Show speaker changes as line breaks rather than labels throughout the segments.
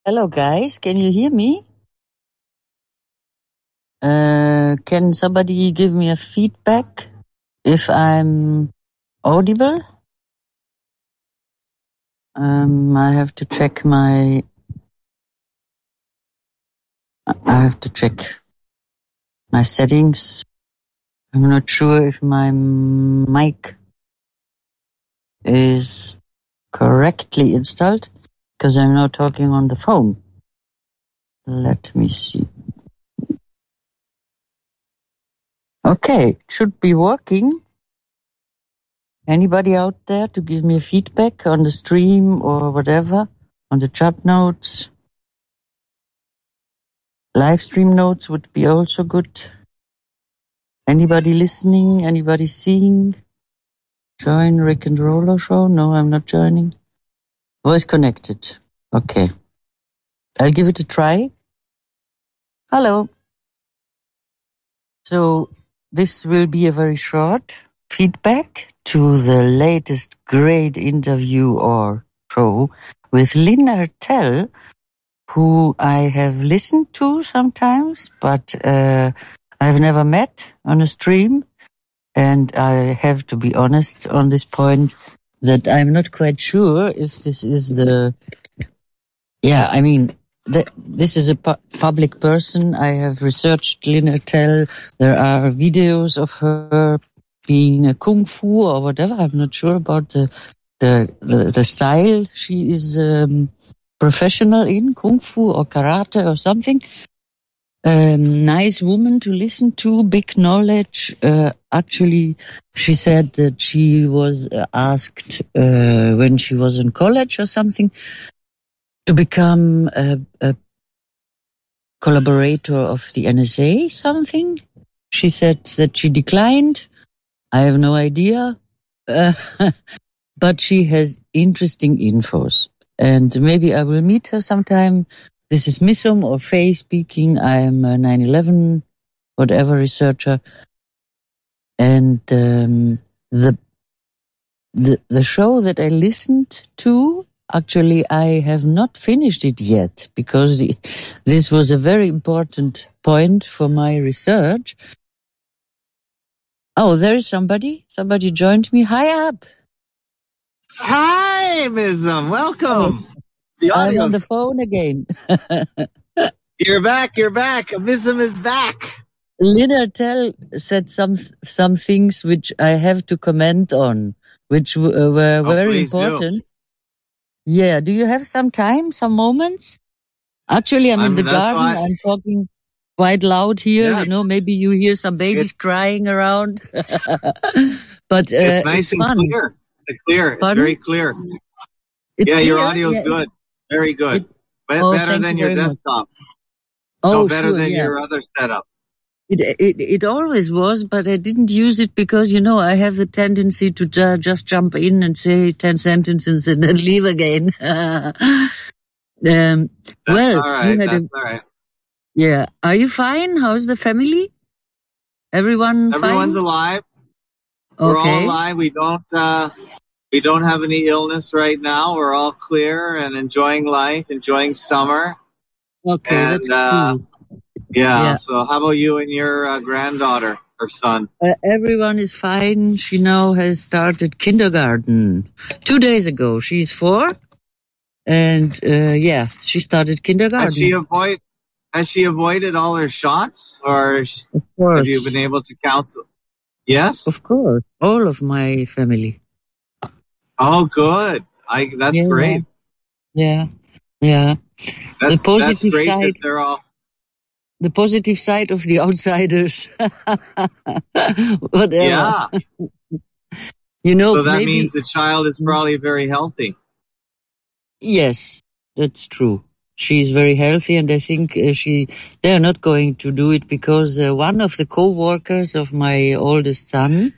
Hello, guys. Can you hear me? Can somebody give me a feedback if I'm audible? I have to check my settings. I'm not sure if my mic is correctly installed because I'm now talking on the phone. Let me see. Okay, should be working. Anybody out there to give me a feedback on the stream or whatever, on the chat notes? Live stream notes would be also good. Anybody listening? Anybody seeing? Join Rick and Roller Show? No, I'm not joining. Voice connected. Okay. I'll give it a try. Hello. So this will be a very short feedback to the latest great interview or show with Lynn Ertel, who I have listened to sometimes, but I've never met on a stream. And I have to be honest on this point that I'm not quite sure if this is this is a public person. I have researched Lynn Ertel. There are videos of her being a kung fu or whatever. I'm not sure about the style she is professional in, kung fu or karate or something. Nice woman to listen to, big knowledge. Actually, she said that she was asked when she was in college or something to become a collaborator of the NSA, something. She said that she declined. I have no idea. But she has interesting infos. And maybe I will meet her sometime. This is Missum or Faye speaking. I am a 9/11 whatever researcher. And the show that I listened to, actually I have not finished it yet because this was a very important point for my research. Oh, there is somebody. Somebody joined me. Hi, Ab.
Hi, Mizum. Welcome.
I'm on the phone again.
You're back. Mizum is back.
Lynn Ertel said some things which I have to comment on, which were very important. Do. Yeah. Do you have some time, some moments? Actually, I'm in the garden. I'm talking quite loud here. Yeah. You know, maybe you hear some babies crying around. But
it's nice and fun. Clear. It's clear. It's very clear.
It's clear?
Your audio is good. Very good. Better than your desktop.
Oh,
better than your other setup.
It always was, but I didn't use it because, you know, I have the tendency to just jump in and say 10 sentences and then leave again.
That's all right.
Yeah. Are you fine? How's the family? Everyone's
fine? Alive. Okay. We're all alive. We don't have any illness right now. We're all clear and enjoying life, enjoying summer.
Okay, and, that's cool.
Yeah. So how about you and your granddaughter or son?
Everyone is fine. She now has started kindergarten 2 days ago. She's 4. And she started kindergarten.
Has she avoided all her shots, or have you been able to counsel? Yes?
Of course. All of my family.
Oh, good. That's great.
Yeah.
That's great
side.
That they're all...
The positive side of the outsiders. Whatever.
Yeah.
You know,
so that means the child is probably very healthy.
Yes, that's true. She's very healthy, and I think they are not going to do it because one of the co-workers of my oldest son,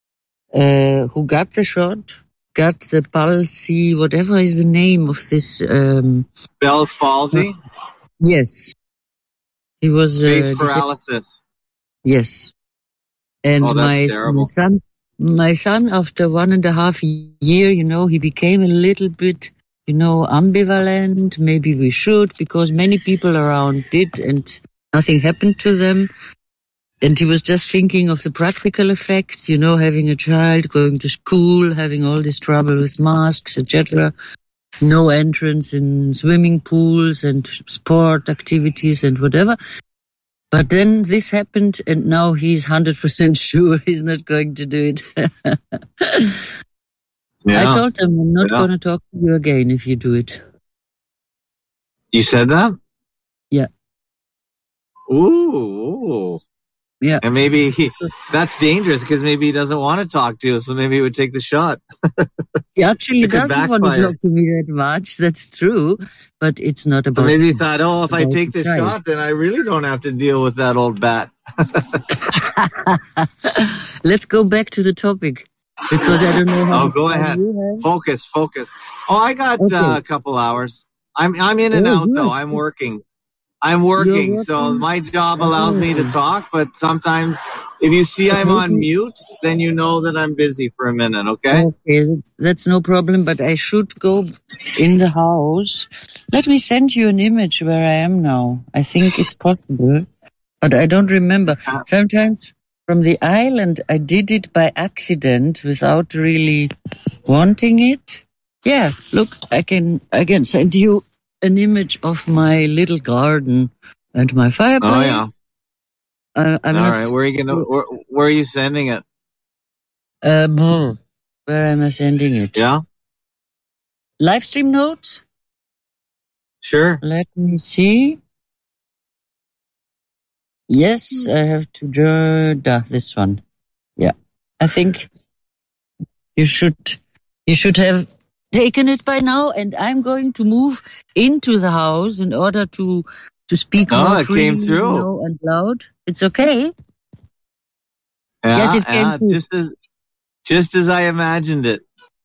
who got the shot, got the palsy, whatever is the name of this.
Bell's palsy?
Yes. He was
face paralysis.
Yes. And my son, after 1.5 years, you know, he became a little bit ambivalent. Maybe we should, because many people around did and nothing happened to them. And he was just thinking of the practical effects, having a child, going to school, having all this trouble with masks, etc. No entrance in swimming pools and sport activities and whatever. But then this happened, and now he's 100% sure he's not going to do it. I told him, I'm not going to talk to you again if you do it.
You said that?
Yeah.
Ooh.
Yeah.
And maybe that's dangerous, because maybe he doesn't want to talk to you, so maybe he would take the shot.
He actually doesn't want to talk to me that much, that's true, but it's not about...
So maybe he thought, if I take this shot, then I really don't have to deal with that old bat.
Let's go back to the topic, because I don't know how...
go ahead. Focus. I got a couple hours. I'm in and out, though. I'm working, so my job allows me to talk, but sometimes if you see I'm on mute, then you know that I'm busy for a minute, okay?
Okay, that's no problem, but I should go in the house. Let me send you an image where I am now. I think it's possible, but I don't remember. Sometimes from the island, I did it by accident without really wanting it. Yeah, look, I can send you an image of my little garden and my fireplace.
Oh, yeah. All right, where are you sending it?
Where am I sending it?
Yeah.
Live stream notes?
Sure.
Let me see. Yes, I have to draw this one. Yeah. I think you should have taken it by now, and I'm going to move into the house in order to speak more freely,
came through.
And loud. It's okay.
Yeah,
yes, it came through.
Just as I imagined it.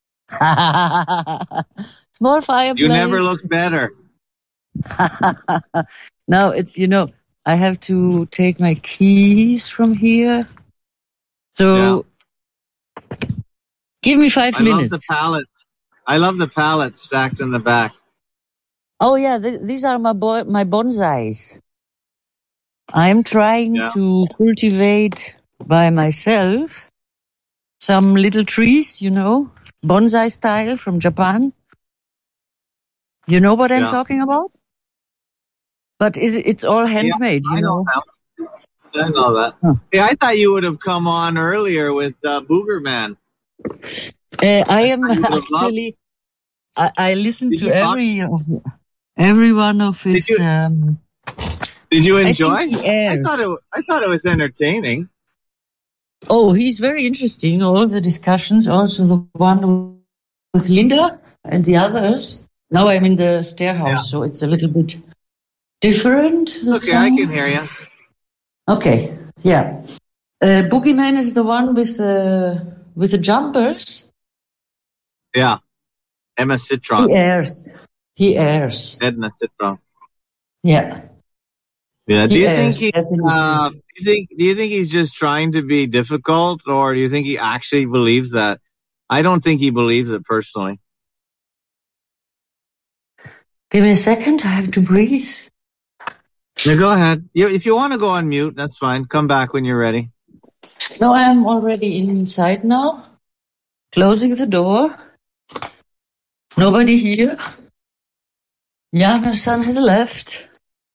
Small fireplace.
You never look better.
Now it's, I have to take my keys from here. So give me 5 minutes.
I love the pallets stacked in the back.
Oh yeah, these are my bonsais. I'm trying to cultivate by myself some little trees, bonsai style from Japan. You know what I'm talking about? But it's all handmade,
I know that. Huh. Yeah, I thought you would have come on earlier with Boogerman.
I am actually... I listened to every one of his...
Did you enjoy? I thought it was entertaining.
Oh, he's very interesting. All the discussions, also the one with Linda and the others. Now I'm in the stair house, so it's a little bit different.
Okay, I can hear you.
Okay, yeah. Boogeyman is the one with the jumpers.
Yeah, Emma Citron.
He airs.
Edna Citron.
Yeah.
Yeah. Do you think he's just trying to be difficult, or do you think he actually believes that? I don't think he believes it personally.
Give me a second. I have to breathe.
Yeah, go ahead. If you want to go on mute, that's fine. Come back when you're ready.
No, I'm already inside now. Closing the door. Nobody here. Yeah, my son has left.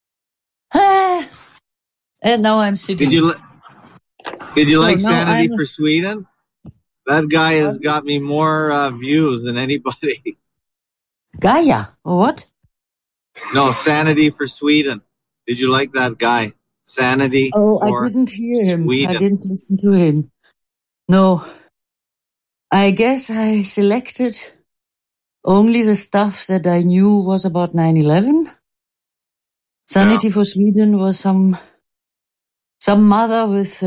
And now I'm sitting.
Did you like Sanity for Sweden? That guy has got me more views than anybody.
Gaia, or what?
No, Sanity for Sweden. Did you like that guy? Sanity for
I didn't hear him.
Sweden.
I didn't listen to him. No. I guess I selected only the stuff that I knew was about 9/11. Sanity for Sweden was some mother with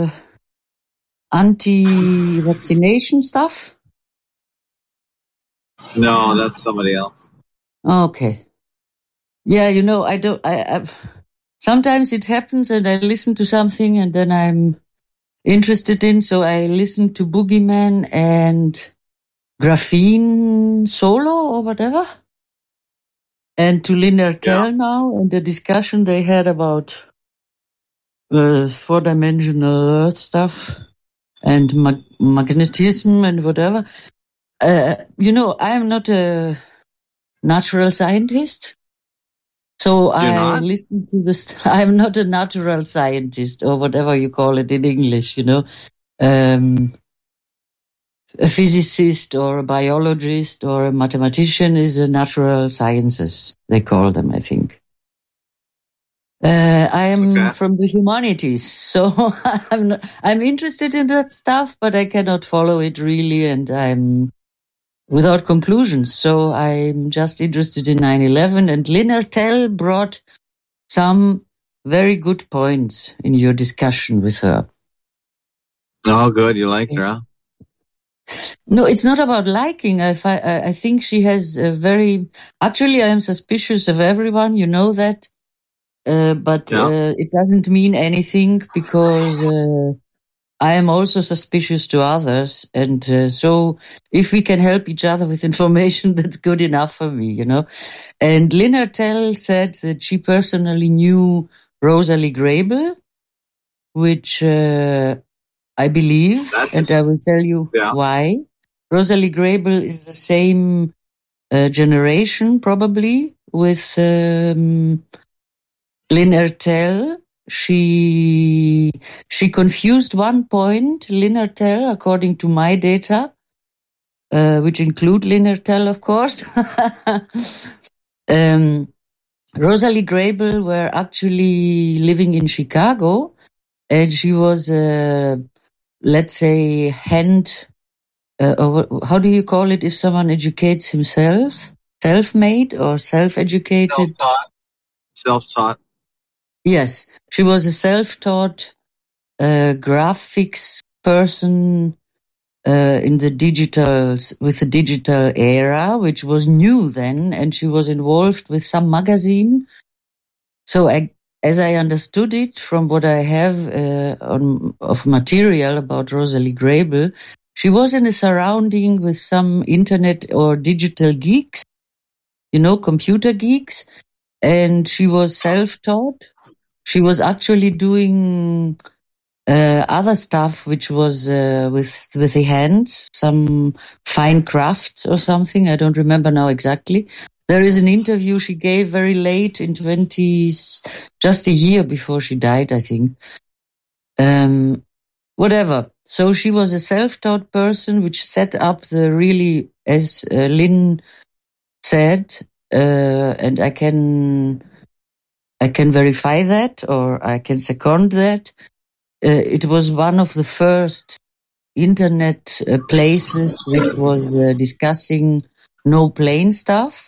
anti-vaccination stuff.
No, that's somebody else.
Okay. Yeah, I sometimes it happens and I listen to something and then I'm interested in, so I listen to Boogeyman and Graphene Solo or whatever. And to Lynyrd Tell now, and the discussion they had about four-dimensional stuff and magnetism and whatever. I'm not a natural scientist, so I listen to this. I'm not a natural scientist or whatever you call it in English, a physicist or a biologist or a mathematician is a natural sciences, they call them, I think. I am from the humanities, so I'm interested in that stuff, but I cannot follow it really, and I'm without conclusions. So I'm just interested in 9/11, and Lynyrd Tell brought some very good points in your discussion with her.
Oh, good. You liked her, huh?
No, it's not about liking. I think she has a very... Actually, I am suspicious of everyone, you know that. But it doesn't mean anything because I am also suspicious to others. And so if we can help each other with information, that's good enough for me, And Lynyrd Tell said that she personally knew Rosalie Grable, which I believe, and I will tell you why. Rosalie Grable is the same generation, probably, with Lynyrd Tell. She confused one point, Lynyrd Tell, according to my data, which include Lynyrd Tell, of course. Rosalie Grable were actually living in Chicago, and she was, let's say, how do you call it if someone educates himself? Self-made or self-educated?
Self-taught.
Yes, she was a self-taught graphics person in the with the digital era, which was new then, and she was involved with some magazine. So as I understood it from what I have of material about Rosalie Grable, she was in a surrounding with some internet or digital geeks, computer geeks, and she was self-taught. She was actually doing other stuff which was with the hands, some fine crafts or something. I don't remember now exactly. There is an interview she gave very late in 20s, just a year before she died, I think. Whatever. So she was a self-taught person which set up the really, as Lynn said, and I can verify that, or I can second that. It was one of the first internet places which was discussing no plane stuff.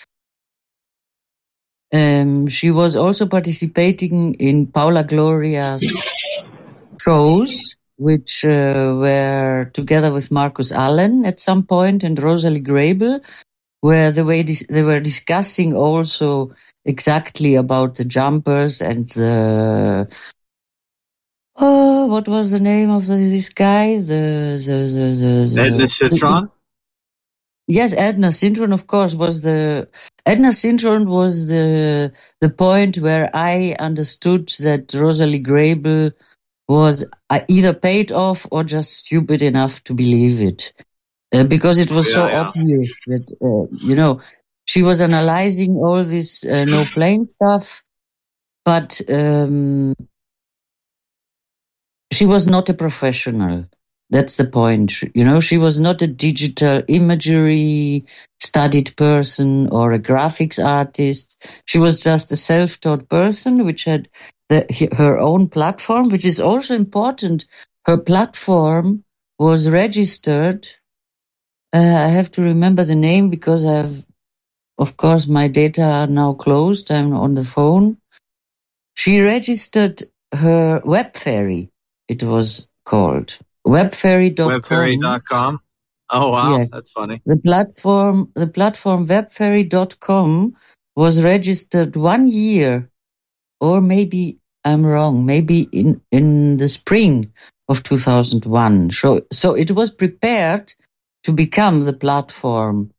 She was also participating in Paula Gloria's shows, which were together with Marcus Allen at some point and Rosalie Grable, where they were discussing also exactly about the jumpers and the... what was the name of this guy?
Edna Citron?
Yes, Edna Citron, of course, Edna Citron was the point where I understood that Rosalie Grable was either paid off or just stupid enough to believe it. Because it was obvious that, she was analyzing all this no plane stuff, but she was not a professional. That's the point. She was not a digital imagery studied person or a graphics artist. She was just a self-taught person which had her own platform, which is also important. Her platform was registered. I have to remember the name because of course, my data are now closed. I'm on the phone. She registered her Webfairy, it was called. Webfairy.com.
Webfairy.com? Oh, wow.
Yes.
That's funny.
The platform Webfairy.com was registered 1 year, or maybe I'm wrong, maybe in the spring of 2001. So it was prepared to become the platform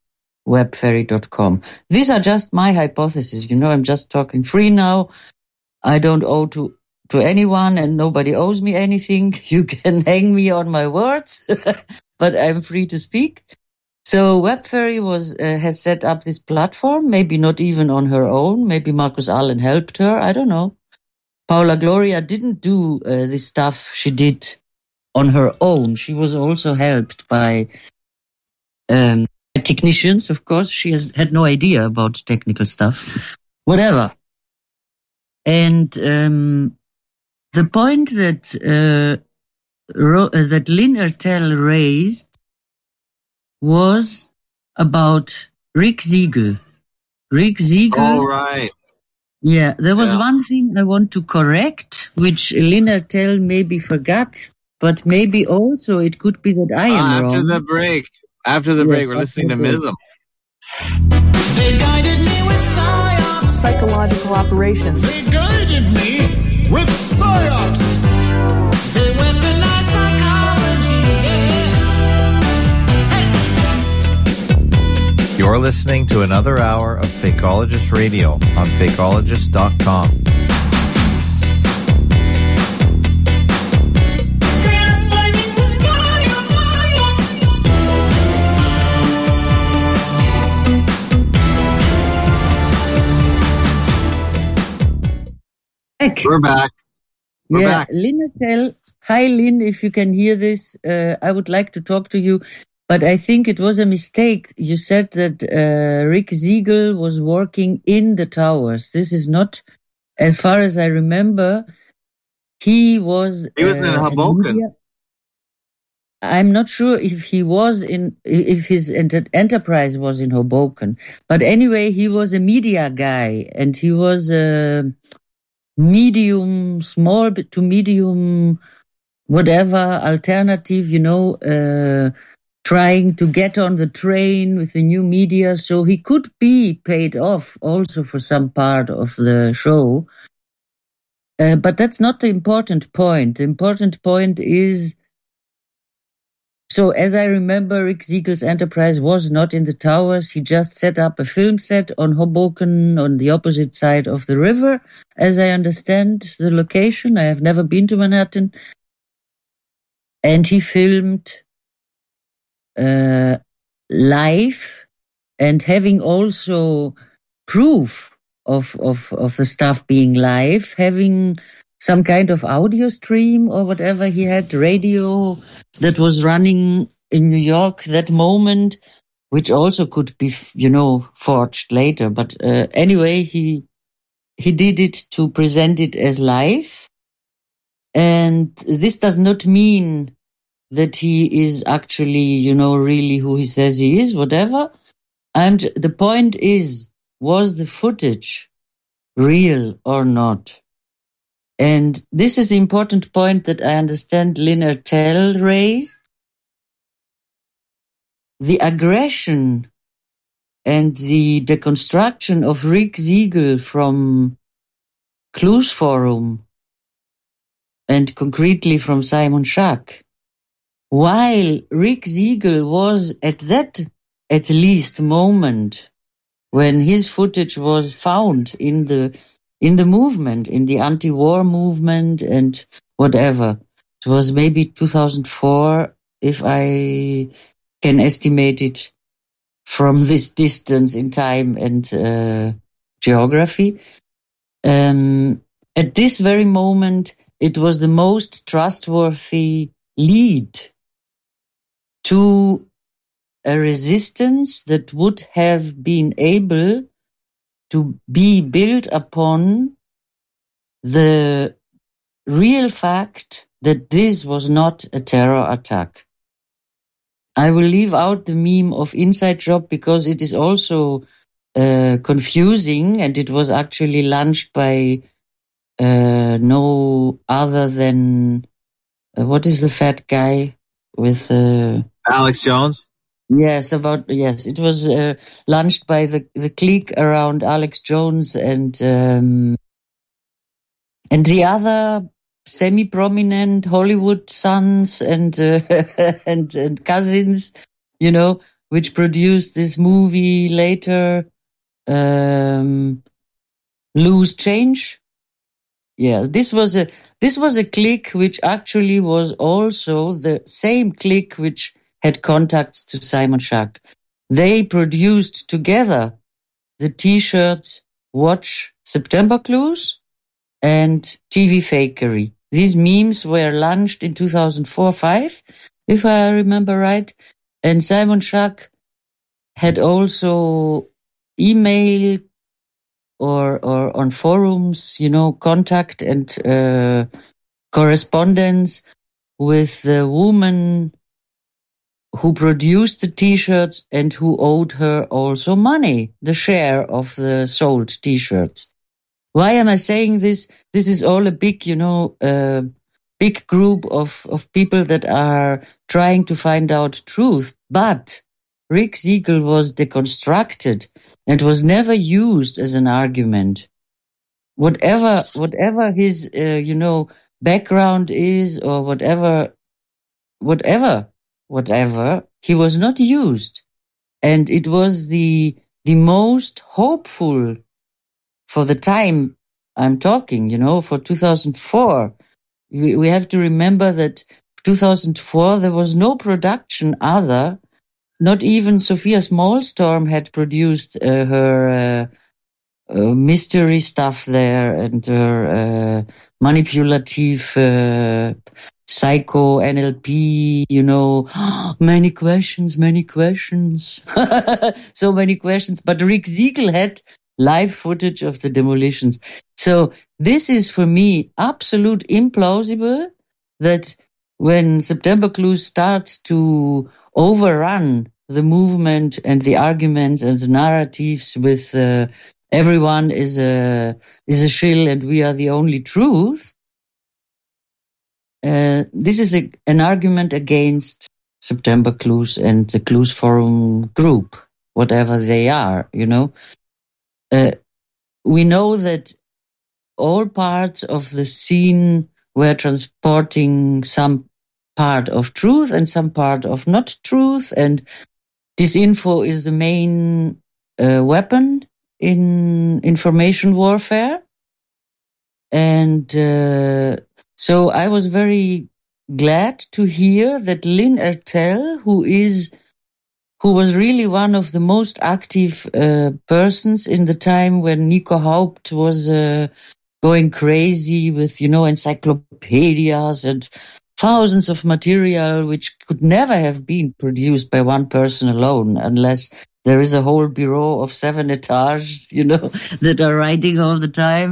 webferry.com. These are just my hypotheses. I'm just talking free now. I don't owe to anyone and nobody owes me anything. You can hang me on my words, but I'm free to speak. So Webferry has set up this platform, maybe not even on her own. Maybe Marcus Allen helped her. I don't know. Paula Gloria didn't do this stuff she did on her own. She was also helped by technicians, of course. She had no idea about technical stuff. Whatever. And the point that Lynn Ertel raised was about Rick Siegel. Rick Siegel.
Oh, right.
Yeah, there was one thing I want to correct, which Lynn Ertel maybe forgot, but maybe also it could be that I am wrong.
After the break, we're listening to MISM.
They guided me with psyops.
Psychological operations.
They guided me with psyops. They weaponized psychology. Yeah. Hey.
You're listening to another hour of Fakeologist Radio on Fakeologist.com.
We're back. We're back.
Lynn Ertel. Hi, Lynn, if you can hear this, I would like to talk to you, but I think it was a mistake. You said that Rick Siegel was working in the towers. This is not, as far as I remember, he was
in Hoboken.
I'm not sure if his enterprise was in Hoboken, but anyway, he was a media guy, and he was medium, small to medium, whatever, alternative, trying to get on the train with the new media. So he could be paid off also for some part of the show. But that's not the important point. The important point is, so as I remember, Rick Siegel's enterprise was not in the towers. He just set up a film set on Hoboken on the opposite side of the river, as I understand the location. I have never been to Manhattan. And he filmed live, and having also proof of the stuff being live, having some kind of audio stream or whatever. He had radio that was running in New York that moment, which also could be, forged later. But anyway, he did it to present it as live. And this does not mean that he is actually, really who he says he is, whatever. And the point is, was the footage real or not? And this is the important point that I understand Lynn Ertel raised. The aggression and the deconstruction of Rick Siegel from Clues Forum, and concretely from Simon Schack, while Rick Siegel was at least moment when his footage was found in the movement, in the anti-war movement and whatever. It was maybe 2004, if I can estimate it from this distance in time and geography. At this very moment, it was the most trustworthy lead to a resistance that would have been able to be built upon the real fact that this was not a terror attack. I will leave out the meme of Inside Job because it is also confusing, and it was actually launched by no other than what is the fat guy with
Alex Jones?
Yes, it was launched by the clique around Alex Jones and the other semi-prominent Hollywood sons and and cousins, which produced this movie later, Loose Change. Yeah, this was a clique which actually was also the same clique which had contacts to Simon Schack. They produced together the T-shirts Watch September Clues and TV Fakery. These memes were launched in 2004-5, if I remember right. And Simon Schack had also email or on forums, contact and correspondence with the woman who produced the T-shirts and who owed her also money, the share of the sold T-shirts. Why am I saying this? This is all a big, big group of people that are trying to find out truth. But Rick Siegel was deconstructed and was never used as an argument. Whatever his, background is or whatever, he was not used. And it was the most hopeful for the time I'm talking, for 2004. We have to remember that 2004 there was no production other, not even Sophia Smallstorm had produced her mystery stuff there and her manipulative psycho NLP, many questions. So many questions. But Rick Siegel had live footage of the demolitions. So this is for me absolute implausible that when September Clues starts to overrun the movement and the arguments and the narratives with everyone is a shill and we are the only truth. This is an argument against September Clues and the Clues Forum group, whatever they are, we know that all parts of the scene were transporting some part of truth and some part of not truth, and disinfo is the main weapon in information warfare. And so I was very glad to hear that Lynn Ertel, who was really one of the most active persons in the time when Nico Haupt was going crazy with, encyclopedias and thousands of material which could never have been produced by one person alone unless there is a whole bureau of 7 etages, that are writing all the time,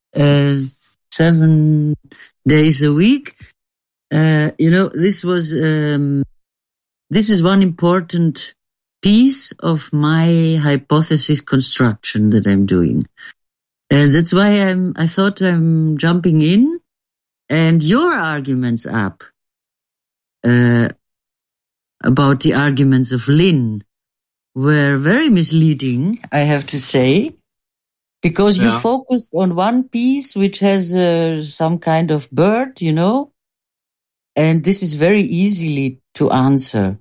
7 days a week. This is one important piece of my hypothesis construction that I'm doing. And that's why I thought I'm jumping in, and your arguments up about the arguments of Lynn were very misleading, I have to say, because you focused on one piece which has some kind of bird, and this is very easily to answer.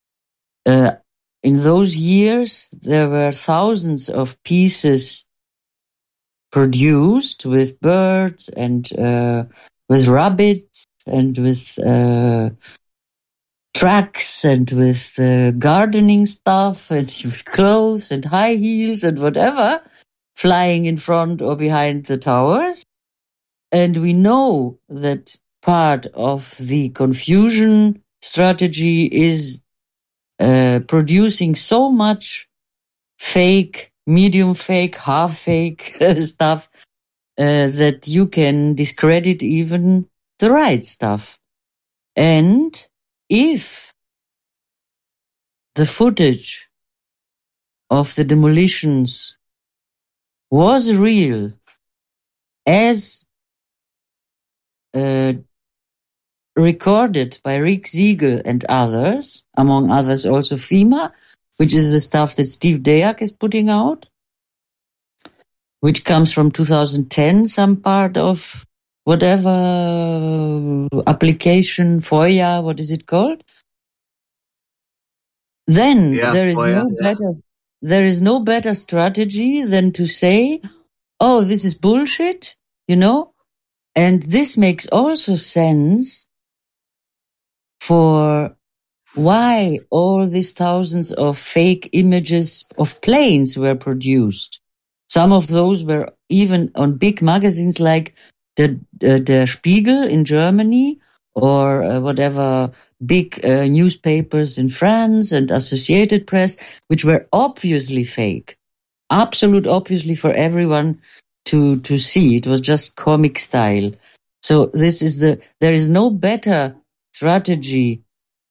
In those years, there were thousands of pieces produced with birds and with rabbits and with tracks and with gardening stuff and with clothes and high heels and whatever flying in front or behind the towers. And we know that part of the confusion strategy is producing so much fake, medium fake, half fake stuff that you can discredit even the right stuff. And if the footage of the demolitions was real, as recorded by Rick Siegel and others, among others also FEMA, which is the stuff that Steve Dayak is putting out, which comes from 2010, some part of whatever application, FOIA, what is it called? then there is no better strategy than to say, oh, this is bullshit, and this makes also sense for why all these thousands of fake images of planes were produced. Some of those were even on big magazines like the Spiegel in Germany or whatever big newspapers in France and Associated Press, which were obviously fake. Absolute obviously for everyone to see. It was just comic style. So there is no better strategy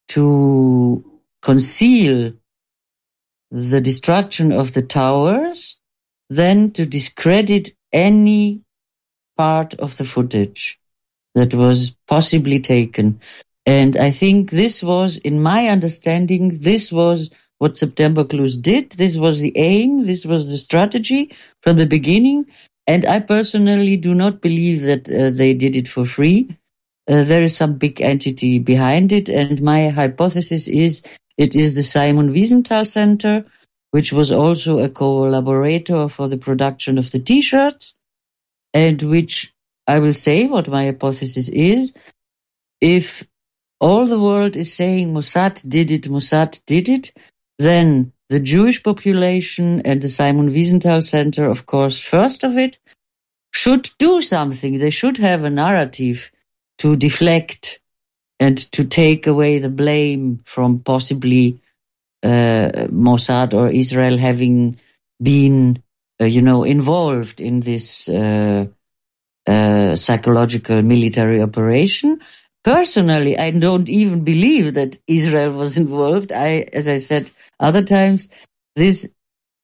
to conceal the destruction of the towers than to discredit any part of the footage that was possibly taken. And I think this was, in my understanding, this was what September Clues did. This was the aim. This was the strategy from the beginning. And I personally do not believe that they did it for free. There is some big entity behind it. And my hypothesis is it is the Simon Wiesenthal Center, which was also a collaborator for the production of the T-shirts, and which I will say what my hypothesis is. If all the world is saying Mossad did it, then the Jewish population and the Simon Wiesenthal Center, of course, first of it, should do something. They should have a narrative to deflect and to take away the blame from possibly Mossad or Israel having been, involved in this psychological military operation. Personally, I don't even believe that Israel was involved. As I said other times, this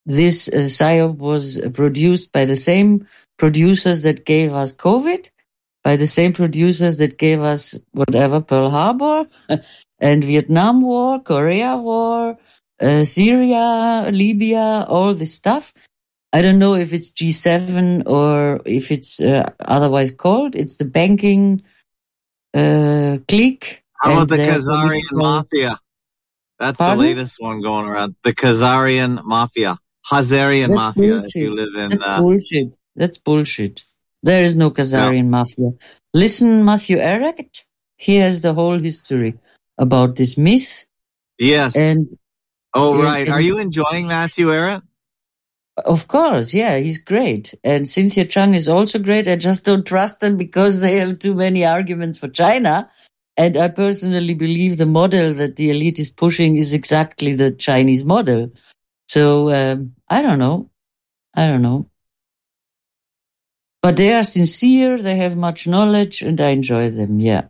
PSYOP was produced by the same producers that gave us COVID, by the same producers that gave us whatever, Pearl Harbor and Vietnam War, Korea War, Syria, Libya, all this stuff. I don't know if it's G7 or if it's otherwise called. It's the banking clique.
How about the Khazarian Mafia? That's the latest one going around. The Khazarian Mafia. Khazarian Mafia, bullshit. If you live in...
That's bullshit. That's bullshit. There is no Khazarian Mafia. Listen, Matthew Ehret, he has the whole history about this myth.
Yes.
And
right. Are you enjoying Matthew Ehret?
Of course, yeah, he's great. And Cynthia Chung is also great. I just don't trust them because they have too many arguments for China. And I personally believe the model that the elite is pushing is exactly the Chinese model. So, I don't know. But they are sincere, they have much knowledge, and I enjoy them, yeah.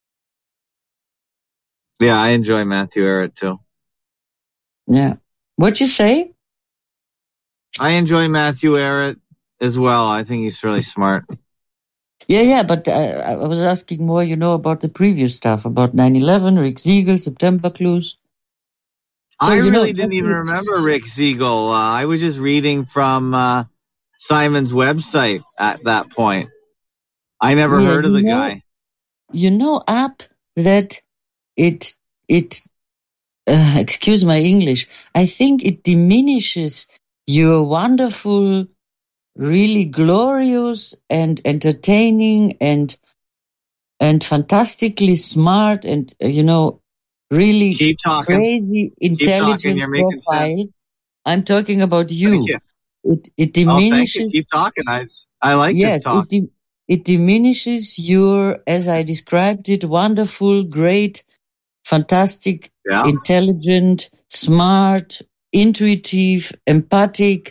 Yeah, I enjoy Matthew Ehret too.
Yeah. What'd you say?
I enjoy Matthew Ehret as well. I think he's really smart.
Yeah, but I was asking more, about the previous stuff, about 9/11, Rick Siegel, September Clues.
So, I really didn't even remember Rick Siegel. I was just reading from Simon's website at that point. I never heard of the guy.
App that excuse my English, I think it diminishes your wonderful, really glorious and entertaining and fantastically smart and, really crazy, intelligent profile. I'm talking about you. It diminishes.
Keep talking. I like this talk.
It diminishes your, as I described it, wonderful, great, fantastic, intelligent, smart, intuitive, empathic,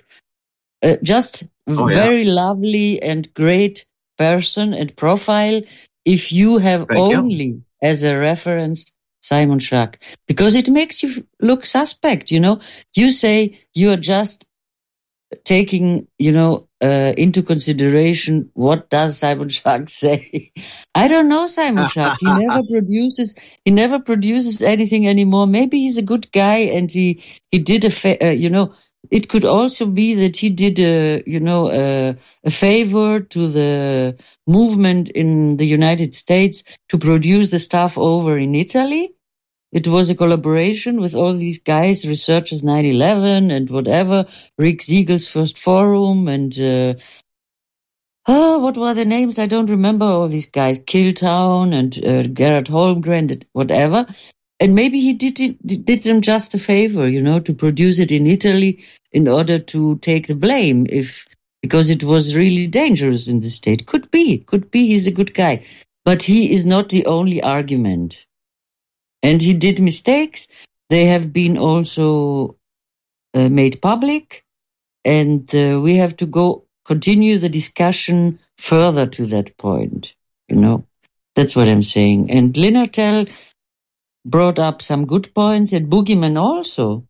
very lovely and great person and profile. If you have only as a reference Simon Schack, because it makes you look suspect, You say you are just taking, into consideration what does Simon Schack say. I don't know Simon Schack. He never produces anything anymore. Maybe he's a good guy and he did it could also be that he did a favor to the movement in the United States to produce the stuff over in Italy. It was a collaboration with all these guys, researchers 9/11 and whatever, Rick Siegel's First Forum and what were the names? I don't remember all these guys. Killtown and Gerhard Holmgren and whatever. And maybe he did them just a favor, to produce it in Italy in order to take the blame because it was really dangerous in the state. Could be he's a good guy. But he is not the only argument. And he did mistakes. They have been also made public. And we have to continue the discussion further to that point. That's what I'm saying. And Linnertel brought up some good points, and Boogeyman also.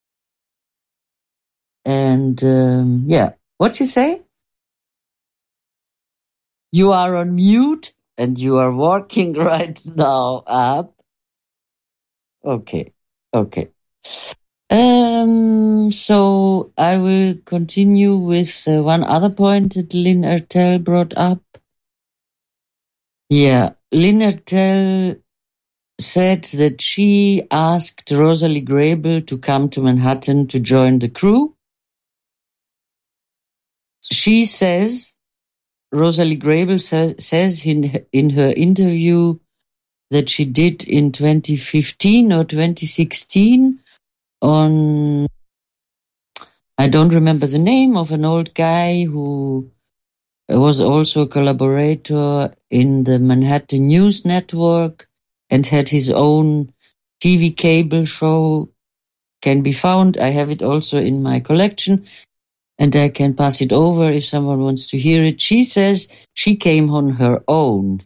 And what you say? You are on mute and you are walking right now up. Okay. So I will continue with one other point that Lynn Ertel brought up. Yeah, Lynn Ertel said that she asked Rosalie Grable to come to Manhattan to join the crew. She says, Rosalie Grable says in her interview that she did in 2015 or 2016 on, I don't remember the name of an old guy who was also a collaborator in the Manhattan News Network and had his own TV cable show, can be found. I have it also in my collection and I can pass it over if someone wants to hear it. She says she came on her own.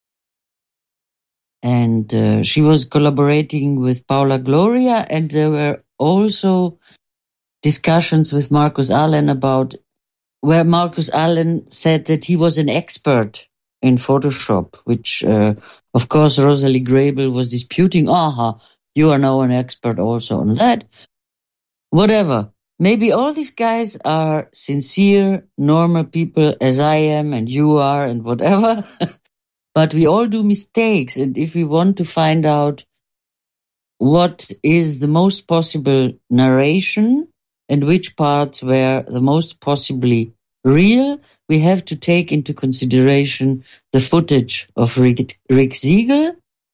And she was collaborating with Paula Gloria, and there were also discussions with Marcus Allen about where Marcus Allen said that he was an expert in Photoshop, which, of course, Rosalie Grable was disputing. You are now an expert also on that. Whatever. Maybe all these guys are sincere, normal people as I am and you are and whatever. But we all do mistakes, and if we want to find out what is the most possible narration and which parts were the most possibly real, we have to take into consideration the footage of Rick Siegel,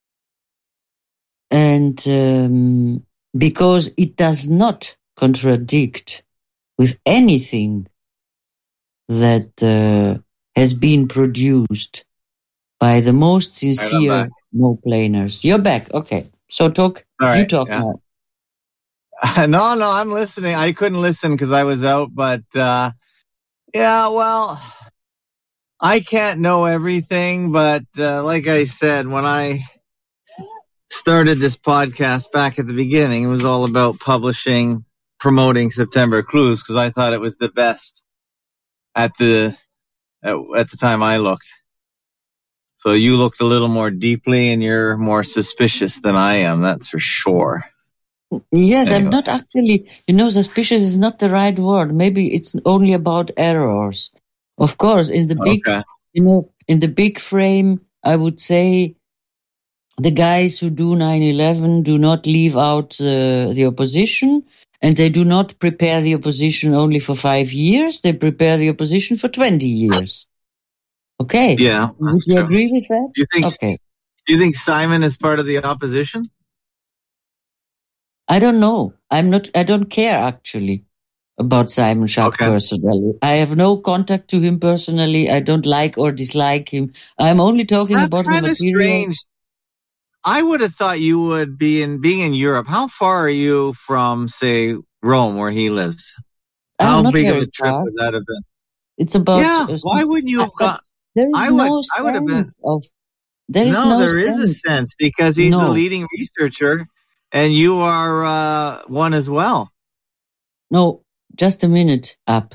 and because it does not contradict with anything that has been produced by the most sincere no-planers. You're back. Okay. So talk. Right, you talk now.
No, I'm listening. I couldn't listen because I was out, but well, I can't know everything, but like I said, when I started this podcast back at the beginning, it was all about promoting September Clues because I thought it was the best at the time I looked. So you looked a little more deeply and you're more suspicious than I am, that's for sure.
Yes, anyway. I'm not actually, suspicious is not the right word. Maybe it's only about errors. Of course, in the big, in the big frame, I would say the guys who do 9/11 do not leave out the opposition, and they do not prepare the opposition only for 5 years. They prepare the opposition for 20 years. Okay.
Yeah.
Would you agree with that?
Do you think Simon is part of the opposition?
I don't know. I don't care actually about Simon Schack personally. I have no contact to him personally. I don't like or dislike him. I'm only talking about the material. That's kind of strange.
I would have thought you would being in Europe. How far are you from, say, Rome, where he lives? How big of a trip would that have been?
It's about.
Yeah. Why wouldn't you have gone?
There is no sense of. There is no sense.
There is a sense because he's the leading researcher, and you are one as well.
No, just a minute up.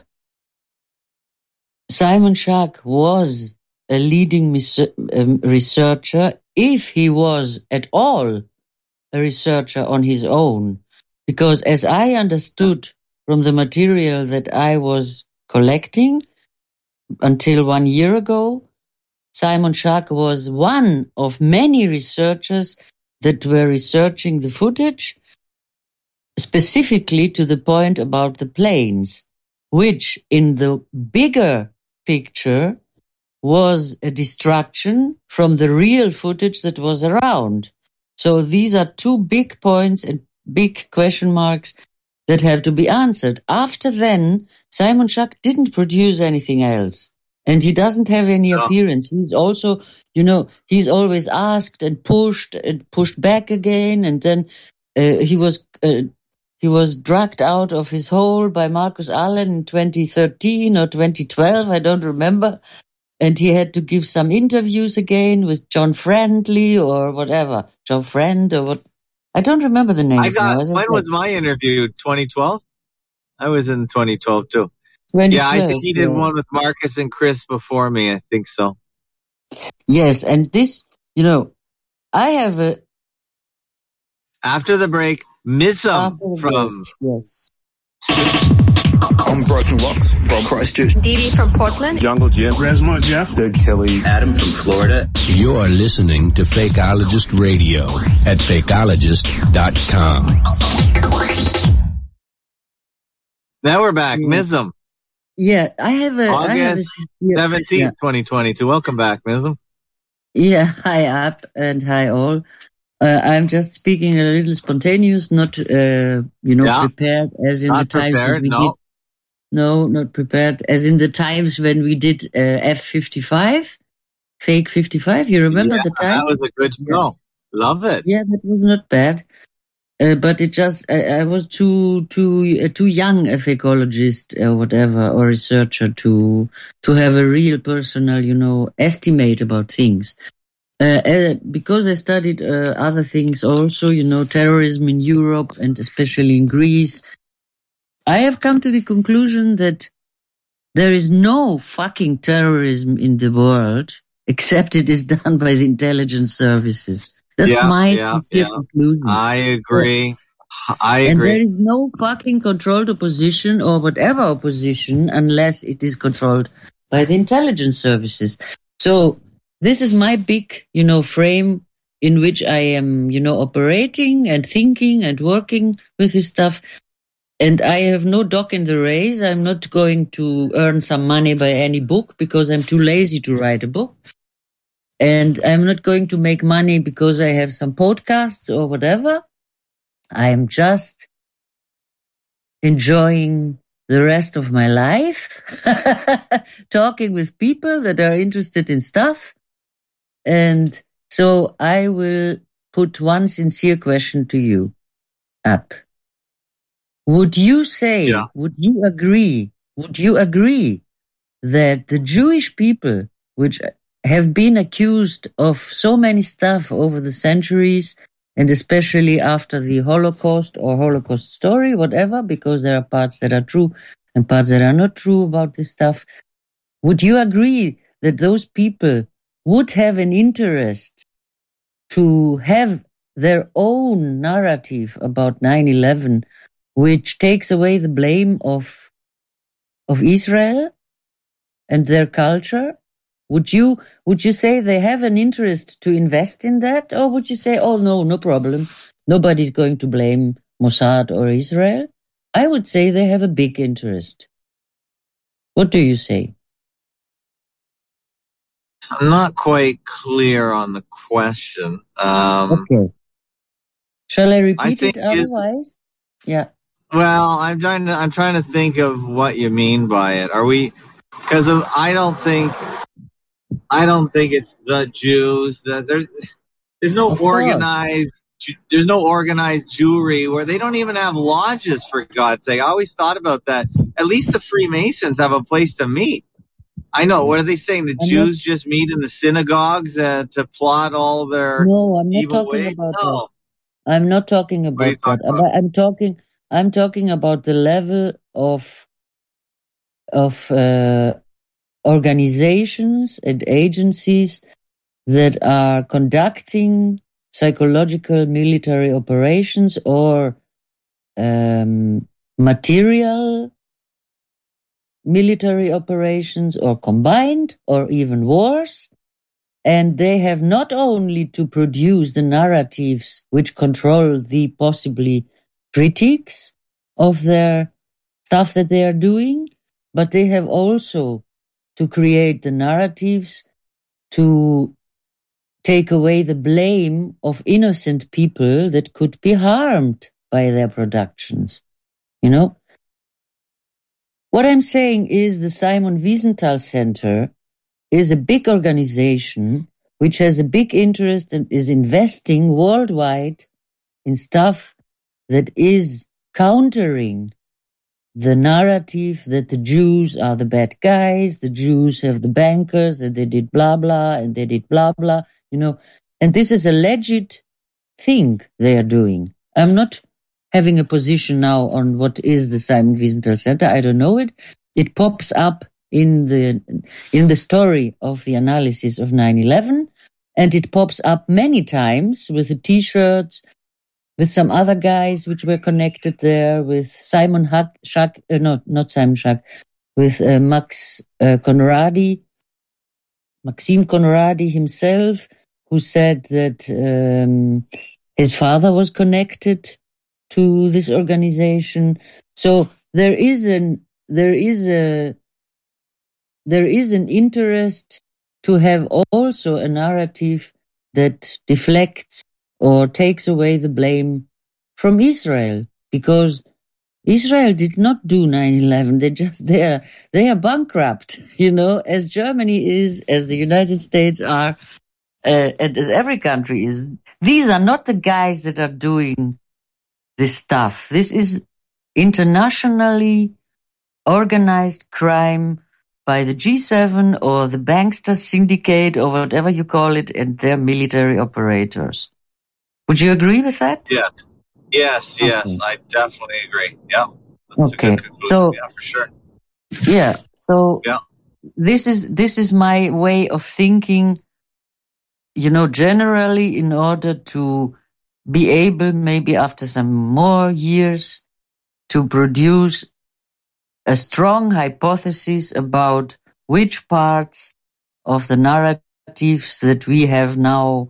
Simon Schack was a leading researcher, if he was at all a researcher on his own, because as I understood from the material that I was collecting until 1 year ago, Simon Schack was one of many researchers that were researching the footage, specifically to the point about the planes, which in the bigger picture was a distraction from the real footage that was around. So these are two big points and big question marks that have to be answered. After then, Simon Schack didn't produce anything else. And he doesn't have any appearance. He's also, he's always asked and pushed back again. And then he was dragged out of his hole by Marcus Allen in 2013 or 2012. I don't remember. And he had to give some interviews again with John Friendly or whatever. John Friend or what. I don't remember the names now.
When was my interview? 2012? I was in 2012 too.
2012,
yeah, I think he did one with Marcus and Chris before me. I think so.
Yes, and this, I have a...
After the break, Missum from...
Yes.
I'm Broken Rocks from Christchurch.
Dee Dee from Portland.
Jungle Jim.
Resmont Jeff.
Dead Kelly.
Adam from Florida.
You're listening to Fakeologist Radio at fakeologist.com.
Now we're back. Missum.
Yeah, I have a...
August 17th, 2022. Welcome back, Missum.
Yeah, hi up and hi all. I'm just speaking a little spontaneous, not, prepared as in
not
the times
prepared,
that we did. No, not prepared. As in the times when we did F55, Fake 55. You remember the time?
That was a good show. Love it.
Yeah, that was not bad. But it just, I was too young a fakeologist or whatever, or researcher to have a real personal, estimate about things. Because I studied other things also, terrorism in Europe and especially in Greece, I have come to the conclusion that there is no fucking terrorism in the world except it is done by the intelligence services. That's my sincere conclusion.
I agree.
And there is no fucking controlled opposition or whatever opposition unless it is controlled by the intelligence services. So this is my big, frame in which I am, operating and thinking and working with this stuff. And I have no dog in the race. I'm not going to earn some money by any book because I'm too lazy to write a book. And I'm not going to make money because I have some podcasts or whatever. I am just enjoying the rest of my life, talking with people that are interested in stuff. And so I will put one sincere question to you up. Would you say, would you agree that the Jewish people, which have been accused of so many stuff over the centuries, and especially after the Holocaust or Holocaust story, whatever, because there are parts that are true and parts that are not true about this stuff, would you agree that those people would have an interest to have their own narrative about 9/11, which takes away the blame of Israel and their culture? Would you say they have an interest to invest in that? Or would you say, oh, no problem. Nobody's going to blame Mossad or Israel? I would say they have a big interest. What do you say?
I'm not quite clear on the question.
Okay. Shall I repeat it otherwise? Yeah.
Well, I'm trying to think of what you mean by it. Because I don't think it's the Jews. There's no organized Jewry where they don't even have lodges, for God's sake. I always thought about that. At least the Freemasons have a place to meet. I know. What are they saying? The Jews just meet in the synagogues to plot all their
No, I'm not
evil
talking
ways?
about
No.
that. I'm not talking about that. I'm talking about the level of organizations and agencies that are conducting psychological military operations or material military operations or combined or even wars. And they have not only to produce the narratives which control the possibly critics of their stuff that they are doing, but they have also to create the narratives to take away the blame of innocent people that could be harmed by their productions. You know? What I'm saying is the Simon Wiesenthal Center is a big organization which has a big interest and is investing worldwide in stuff that is countering the narrative that the Jews are the bad guys, the Jews have the bankers, and they did blah blah, and they did blah blah, you know. And this is a legit thing they are doing. I'm not having a position now on what is the Simon Wiesenthal Center. I don't know it. It pops up in the story of the analysis of 9/11, and it pops up many times with the T-shirts, with some other guys which were connected there, with Simon Schack, not Simon Schack, with Maxime Conradi himself, who said that his father was connected to this organization. So there is an interest to have also a narrative that deflects or takes away the blame from Israel, because Israel did not do 9/11. They are bankrupt, you know, as Germany is, as the United States are, and as every country is. These are not the guys that are doing this stuff. This is internationally organized crime by the G7 or the Bankster Syndicate or whatever you call it, and their military operators. Would you agree with that?
Yes, okay. I definitely agree. Yeah. That's
okay.
A good conclusion.
So,
yeah, for sure.
Yeah. So,
yeah.
This is my way of thinking, you know, generally in order to be able, maybe after some more years, to produce a strong hypothesis about which parts of the narratives that we have now,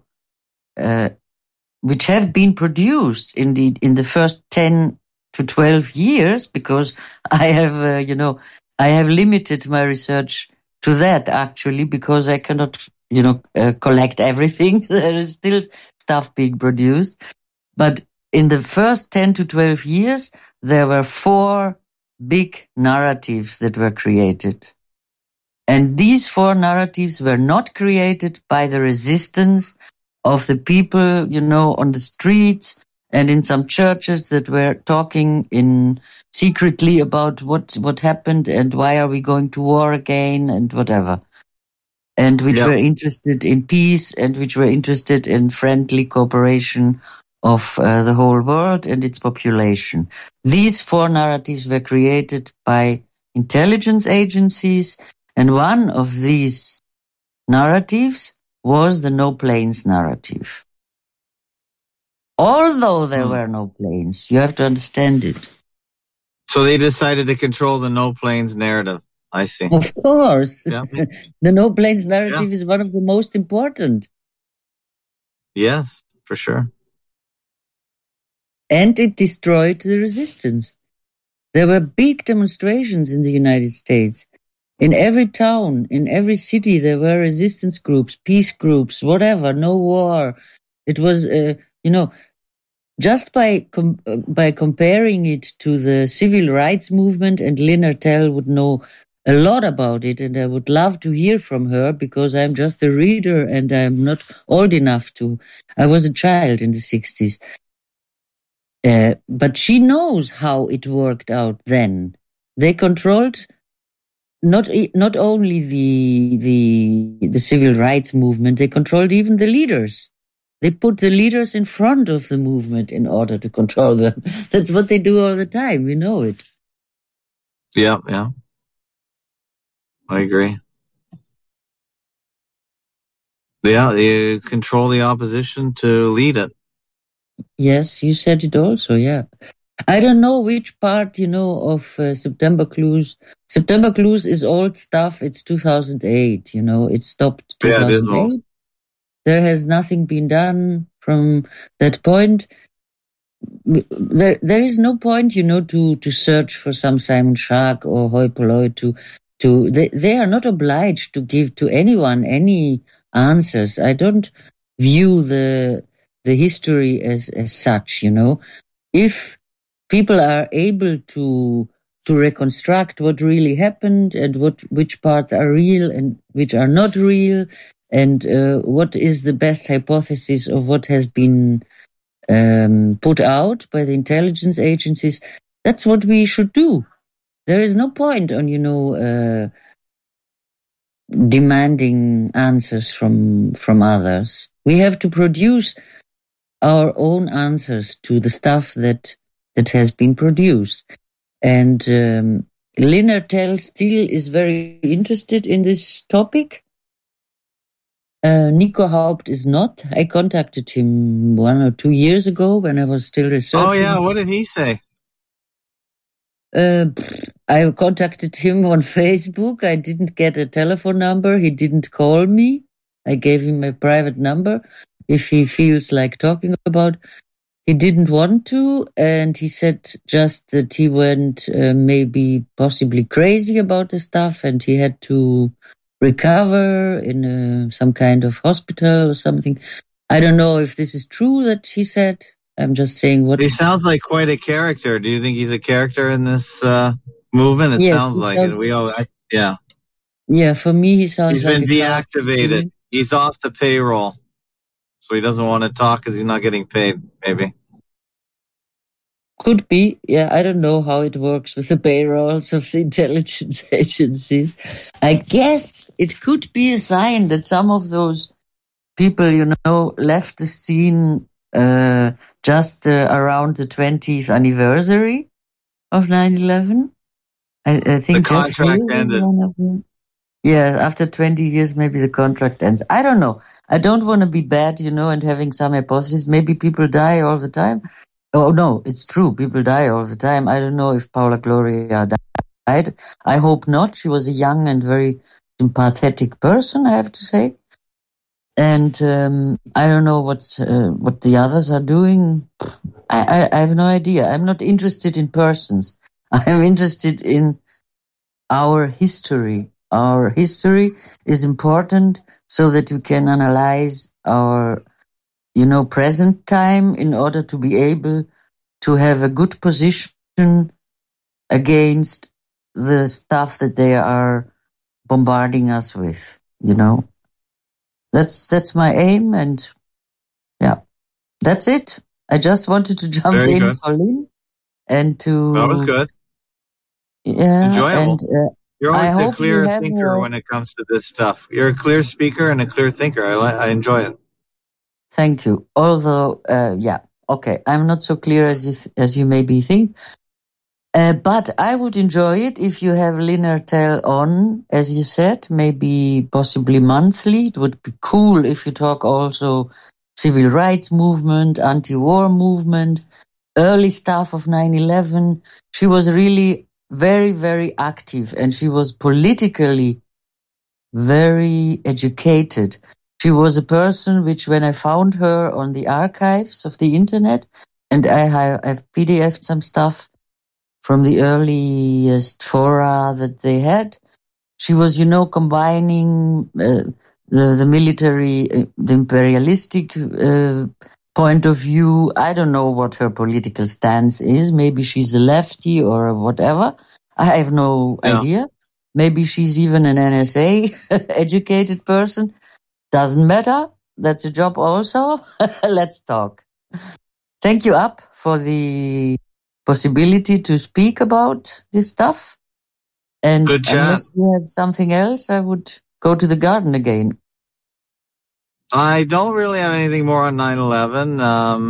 which have been produced in the first 10 to 12 years, because I have, I have limited my research to that actually, because I cannot, collect everything. There is still stuff being produced. But in the first 10 to 12 years, there were 4 big narratives that were created. And these 4 narratives were not created by the resistance of the people, on the streets and in some churches that were talking secretly about what happened and why are we going to war again and whatever. And which were interested in peace and which were interested in friendly cooperation of the whole world and its population. These 4 narratives were created by intelligence agencies, and one of these narratives was the no planes narrative. Although there were no planes, you have to understand it.
So they decided to control the no planes narrative. I see.
Of course. Yeah. The no planes narrative is one of the most important.
Yes, for sure.
And it destroyed the resistance. There were big demonstrations in the United States. In every town, in every city, there were resistance groups, peace groups, whatever, no war. It was, just by comparing it to the civil rights movement, and Lynn Ertel would know a lot about it, and I would love to hear from her because I'm just a reader and I'm not old enough to. I was a child in the 60s. But she knows how it worked out then. They controlled not only the civil rights movement, they controlled even the leaders. They put the leaders in front of the movement in order to control them. That's what they do all the time. We know it.
Yeah. I agree. Yeah, they control the opposition to lead it.
Yes, you said it also, yeah. I don't know which part, of September Clues. September Clues is old stuff. It's 2008, it stopped 2008.
Yeah, it is old.
there has nothing been done from that point. There is no point, to search for some Simon Schack or Hoi Polloi they are not obliged to give to anyone any answers. I don't view the history as such, If people are able to reconstruct what really happened and which parts are real and which are not real, and what is the best hypothesis of what has been put out by the intelligence agencies, that's what we should do. There is no point on, demanding answers from others. We have to produce our own answers to the stuff that has been produced. And Lynner Tell still is very interested in this topic. Nico Haupt is not. I contacted him 1 or 2 years ago when I was still researching.
Oh yeah, what did he say?
I contacted him on Facebook. I didn't get a telephone number. He didn't call me. I gave him my private number if he feels like talking about. He didn't want to, and he said just that he went maybe possibly crazy about the stuff, and he had to recover in some kind of hospital or something. I don't know if this is true that he said. I'm just saying what...
He sounds like quite a character. Do you think he's a character in this movement? It sounds like it.
Yeah, for me he sounds like...
He's been deactivated. He's off the payroll. So he doesn't want to talk because he's not getting paid, maybe.
Could be. Yeah, I don't know how it works with the payrolls of the intelligence agencies. I guess it could be a sign that some of those people, left the scene just around the 20th anniversary of 9/11. I think
the contract ended.
Yeah, after 20 years, maybe the contract ends. I don't know. I don't want to be bad, and having some hypothesis. Maybe people die all the time. Oh, no, it's true. People die all the time. I don't know if Paula Gloria died. I hope not. She was a young and very sympathetic person, I have to say. And I don't know what the others are doing. I have no idea. I'm not interested in persons. I'm interested in our history. Our history is important so that we can analyze our, present time in order to be able to have a good position against the stuff that they are bombarding us with, That's my aim, and yeah, that's it. I just wanted to jump
Very
in
good.
for Lynn and to...
That was good.
Yeah.
Enjoyable.
And,
you're
I
always a
hope
clear
you have
thinker when it comes to this stuff. You're a clear speaker and a clear thinker. I enjoy it.
Thank you. Although, okay, I'm not so clear as you maybe think. But I would enjoy it if you have Lynner Tell on, as you said, maybe possibly monthly. It would be cool if you talk also civil rights movement, anti-war movement, early stuff of 9/11. She was really very, very active, and she was politically very educated. She was a person which, when I found her on the archives of the internet, and I've PDF'd some stuff from the earliest fora that they had, she was, combining the military, the imperialistic point of view. I don't know what her political stance is. Maybe she's a lefty or whatever. I have no idea. Maybe she's even an NSA educated person. Doesn't matter. That's a job also. Let's talk. Thank you, Up, for the possibility to speak about this stuff. And
Good chat.
Unless you had something else, I would go to the garden again.
I don't really have anything more on 9/11.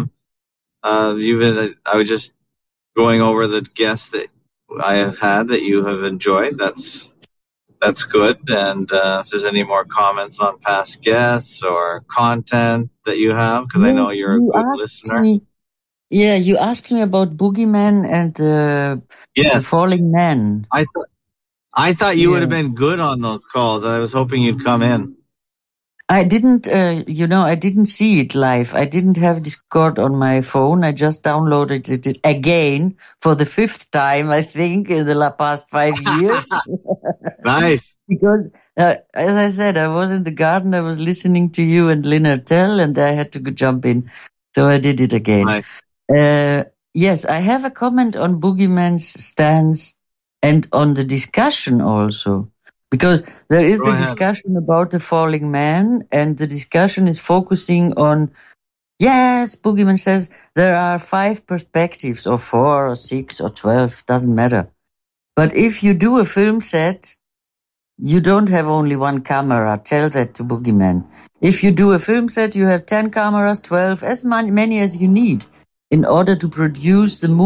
I was just going over the guests that I have had that you have enjoyed. That's good. And if there's any more comments on past guests or content that you have, because I know you're a good listener.
You asked me about Boogeyman and the Falling Man.
I thought you would have been good on those calls. I was hoping you'd come in.
I didn't, I didn't see it live. I didn't have Discord on my phone. I just downloaded it again for the 5th time, I think, in the past 5 years.
Nice.
Because, as I said, I was in the garden. I was listening to you and Lynyrd Tell, and I had to jump in. So I did it again.
Nice.
Yes, I have a comment on Boogeyman's stance and on the discussion also. Because there is the discussion about the falling man, and the discussion is focusing on, yes, Boogeyman says there are 5 perspectives, or 4 or 6 or 12, doesn't matter. But if you do a film set, you don't have only one camera. Tell that to Boogeyman. If you do a film set, you have 10 cameras, 12, as many as you need in order to produce the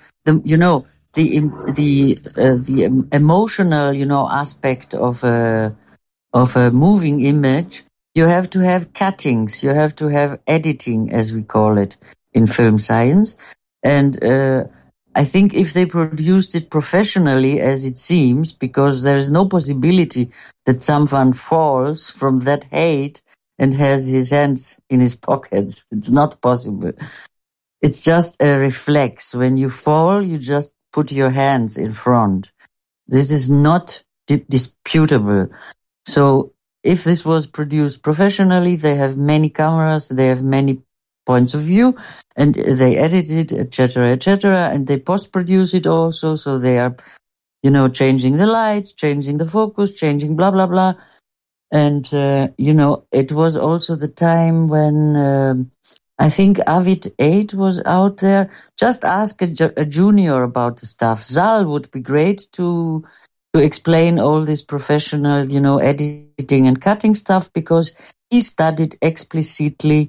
emotional, aspect of a moving image. You have to have cuttings. You have to have editing, as we call it in film science. And I think if they produced it professionally, as it seems, because there is no possibility that someone falls from that height and has his hands in his pockets. It's not possible. It's just a reflex. When you fall, you just put your hands in front. This is not disputable. So if this was produced professionally, they have many cameras, they have many points of view, and they edit it, etc., and they post-produce it also, so they are, changing the light, changing the focus, changing blah, blah, blah. And, it was also the time when I think Avid 8 was out there. Just ask a junior about the stuff. Zal would be great to explain all this professional, editing and cutting stuff, because he studied explicitly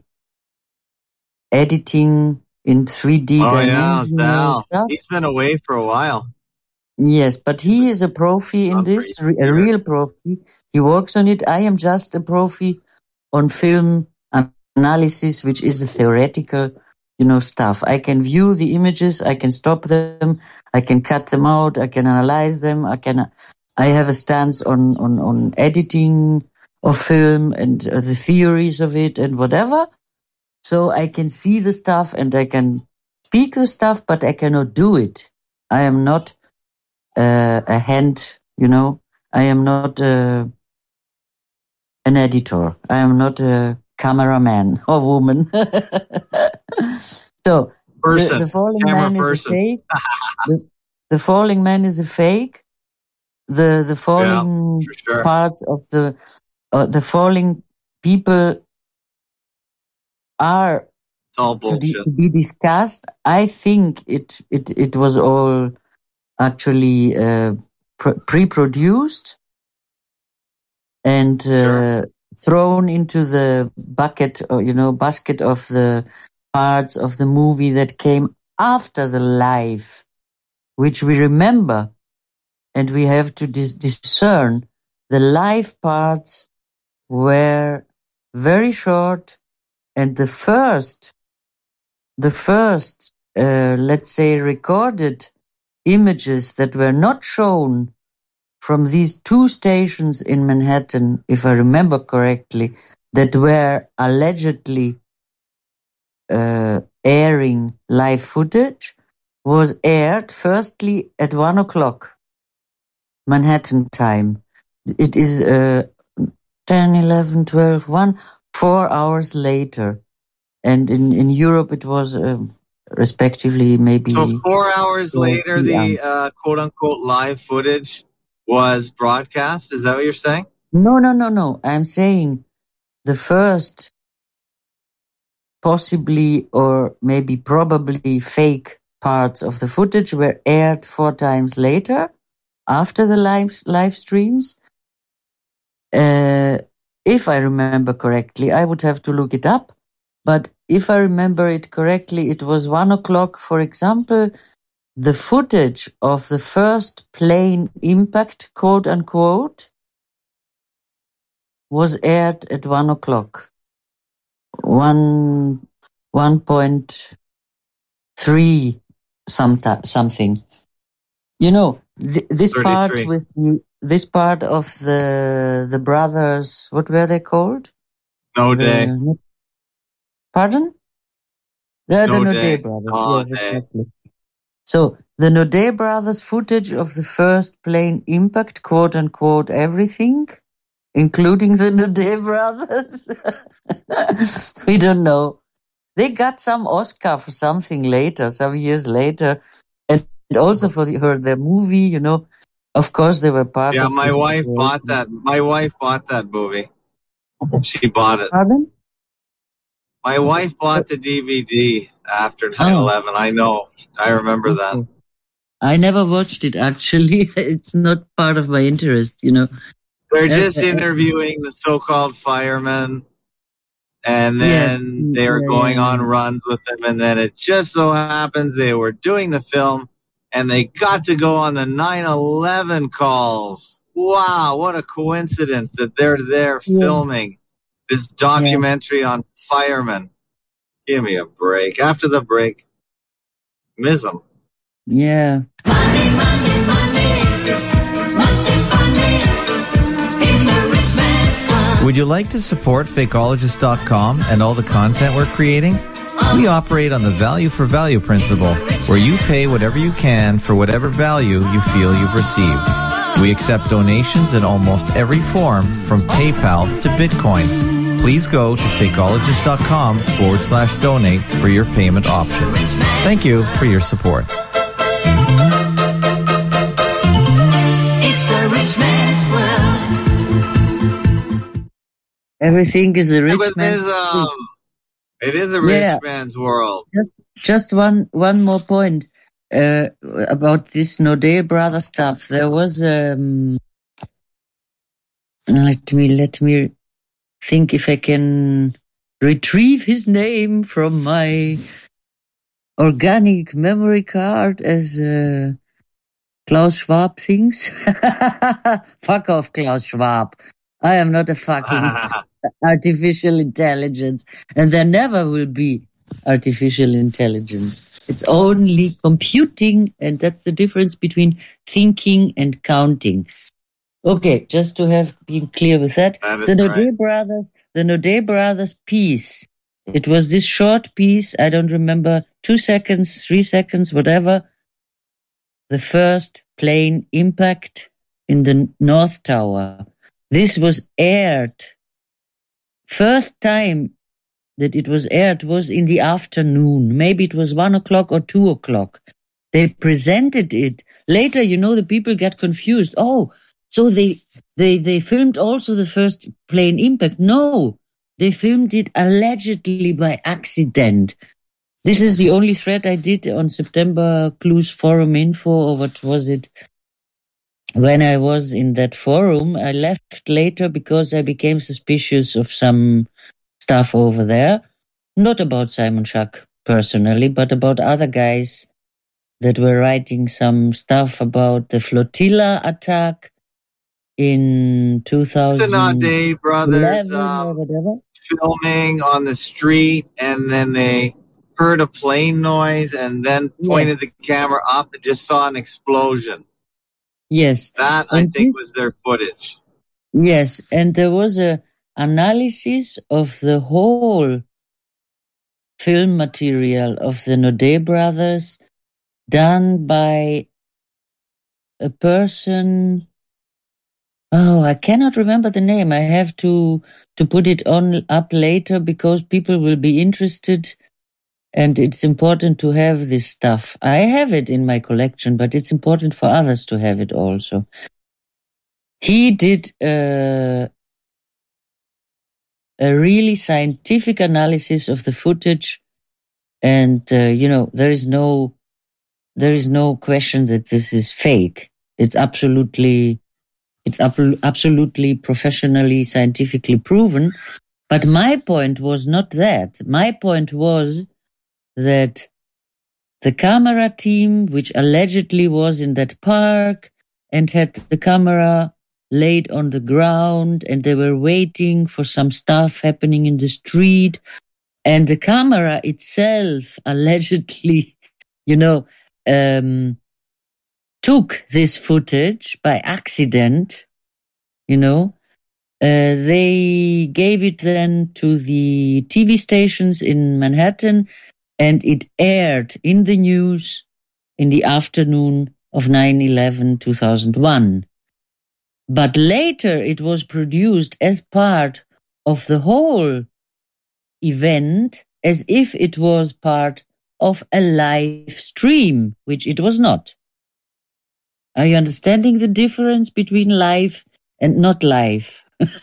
editing in 3D dimension
Zal.
stuff.
He's been away for a while.
Yes, but he is a profi in this, a real profi. He works on it. I am just a profi on film analysis, which is the theoretical, stuff. I can view the images, I can stop them, I can cut them out, I can analyze them, I have a stance on editing of film and the theories of it and whatever. So I can see the stuff and I can speak the stuff, but I cannot do it. I am not a hand, I am not an editor. I am not a cameraman or woman. So the falling man is a fake. The falling man is a fake. The falling parts of the falling people are to be discussed. I think it was all actually pre-produced and thrown into the basket of the parts of the movie that came after the live, which we remember, and we have to discern. The live parts were very short, and the first, let's say, recorded images that were not shown from these 2 stations in Manhattan, if I remember correctly, that were allegedly airing live footage, was aired firstly at 1 o'clock Manhattan time. It is 10, 11, 12, 1, 4 hours later. And in Europe it was respectively maybe...
So 4 hours later, the quote-unquote live footage was broadcast? Is that what you're saying?
No. I'm saying the first possibly or maybe probably fake parts of the footage were aired 4 times later after the live streams. If I remember correctly, I would have to look it up. But if I remember it correctly, it was 1 o'clock, for example. The footage of the first plane impact, quote unquote, was aired at 1 o'clock. 1.3 something. This
33.
part with this part of the brothers, what were they called?
No Day.
Pardon? The
No
No
Day.
Day brothers.
Oh,
Yes,
Day.
exactly. So the No Day brothers footage of the first plane impact, quote unquote, everything, including the No Day brothers. We don't know. They got some Oscar for something later, some years later, and also for their movie. You know, of course they were part
Yeah,
of
my
this
wife bought
situation.
that. My wife bought that movie. She bought it.
Pardon?
My wife bought the DVD after
Oh,
9/11. I know. I remember that.
okay. I never watched it actually. It's not part of my interest, you know.
They're just interviewing the so-called firemen, and
Yes,
then they are going on runs with them, and then it just so happens they were doing the film, and they got to go on the 9/11 calls. Wow, what a coincidence that they're there filming this documentary on firemen. Give me a break. After the break, Mism.
Yeah.
Money, money, money. Must be funny in the rich man's world.
Would you like to support Fakeologist.com and all the content we're creating? We operate on the value for value principle, where you pay whatever you can for whatever value you feel you've received. We accept donations in almost every form, from PayPal to Bitcoin. Please go to Fakeologist.com/donate for your payment options. Thank you for your support.
It's a rich man's world.
Everything is a rich man's world.
It is a rich man's world.
Just one more point about this No Day brother stuff. There was let me think if I can retrieve his name from my organic memory card as Klaus Schwab thinks. Fuck off, Klaus Schwab. I am not a fucking artificial intelligence, and there never will be artificial intelligence. It's only computing, and that's the difference between thinking and counting. Okay, just to have been clear with that. The No Day brothers piece. It was this short piece, I don't remember, 2 seconds, 3 seconds, whatever. The first plane impact in the North Tower. This was aired. First time that it was aired was in the afternoon. Maybe it was 1 o'clock or 2 o'clock. They presented it. Later, the people get confused. Oh, so they filmed also the first plane impact. No, they filmed it allegedly by accident. This is the only thread I did on September Clues Forum Info, or what was it? When I was in that forum, I left later because I became suspicious of some stuff over there. Not about Simon Schack personally, but about other guys that were writing some stuff about the flotilla attack in 2000.
The No Day brothers
or whatever.
filming on the street, and then they heard a plane noise and then pointed the camera up and just saw an explosion.
Yes.
That, I think, was their footage.
Yes, and there was a analysis of the whole film material of the No Day brothers done by a person. Oh, I cannot remember the name. I have to put it up later because people will be interested, and it's important to have this stuff. I have it in my collection, but it's important for others to have it also. He did a really scientific analysis of the footage, and there is no question that this is fake. It's absolutely professionally, scientifically proven. But my point was not that. My point was that the camera team, which allegedly was in that park and had the camera laid on the ground, and they were waiting for some stuff happening in the street, and the camera itself allegedly, took this footage by accident, They gave it then to the TV stations in Manhattan, and it aired in the news in the afternoon of 9/11/2001. But later it was produced as part of the whole event, as if it was part of a live stream, which it was not. Are you understanding the difference between live and not live?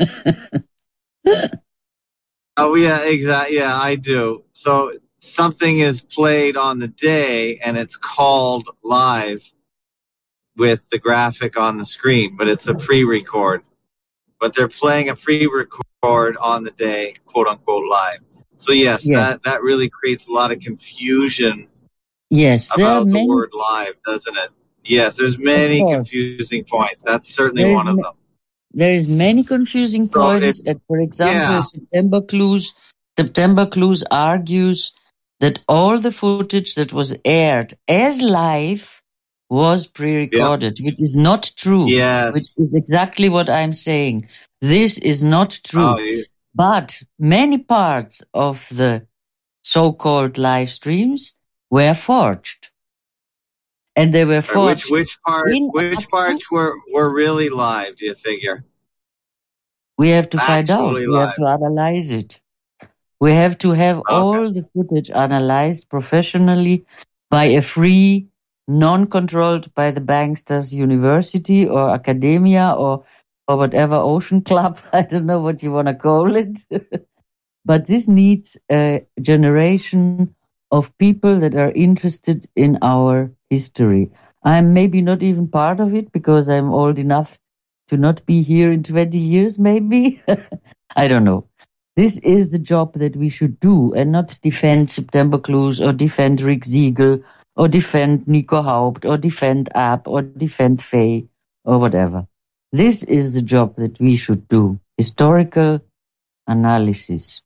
Oh yeah, exactly. Yeah, I do. So something is played on the day, and it's called live with the graphic on the screen, but it's a pre-record. But they're playing a pre-record on the day, quote unquote, live. So yes, that really creates a lot of confusion.
Yes,
about the word live, doesn't it? Yes, there's many confusing points. That's certainly one of them.
There is many confusing points. For example, September Clues argues that all the footage that was aired as live was pre-recorded, which is not true.
Yes.
Which is exactly what I'm saying. This is not true.
Oh,
But many parts of the so-called live streams were forged. And they were forged.
Which parts were really live, do you figure?
We have to find out. We have to analyze it. We have to have all the footage analyzed professionally by a free, non-controlled by the Banksters University or academia or whatever ocean club. I don't know what you want to call it. But this needs a generation of people that are interested in our history. I'm maybe not even part of it because I'm old enough to not be here in 20 years, maybe. I don't know. This is the job that we should do and not defend September Clues or defend Rick Siegel or defend Nico Haupt or defend App or defend Faye or whatever. This is the job that we should do. Historical analysis.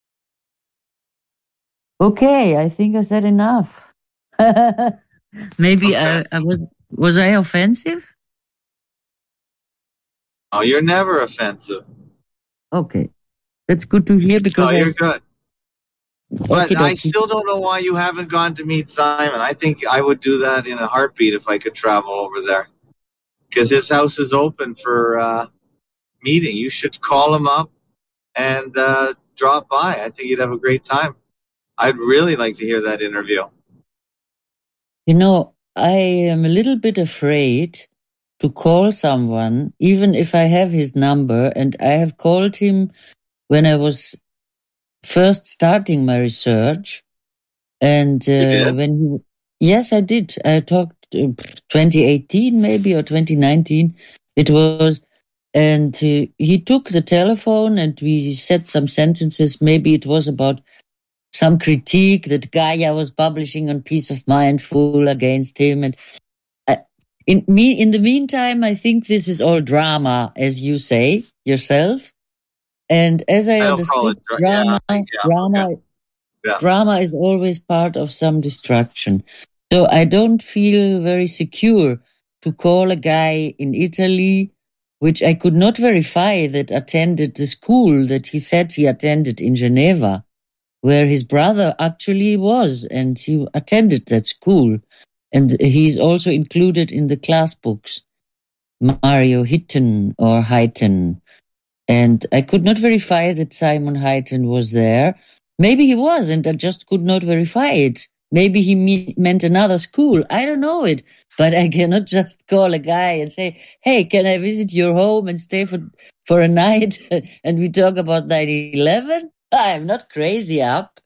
Okay, I think I said enough. Maybe I was I offensive?
Oh, you're never offensive.
Okay. That's good to hear because
you're good. But I still don't know why you haven't gone to meet Simon. I think I would do that in a heartbeat if I could travel over there. Because his house is open for meeting. You should call him up and drop by. I think you'd have a great time. I'd really like to hear that interview.
You know, I am a little bit afraid to call someone, even if I have his number, and I have called him when I was first starting my research. And yes, I did. I talked 2018 maybe or 2019. It was, and he took the telephone and we said some sentences. Maybe it was about some critique that Gaia was publishing on Peace of Mind, full against him. And in the meantime, I think this is all drama, as you say yourself. And as I understood, drama is always part of some destruction. So I don't feel very secure to call a guy in Italy, which I could not verify, that attended the school that he said he attended in Geneva, where his brother actually was, and he attended that school. And he's also included in the class books, Mario Hitten or Heiten. And I could not verify that Simon Heiten was there. Maybe he was, and I just could not verify it. Maybe he meant another school. I don't know it. But I cannot just call a guy and say, hey, can I visit your home and stay for a night and we talk about 9/11? I'm not crazy up.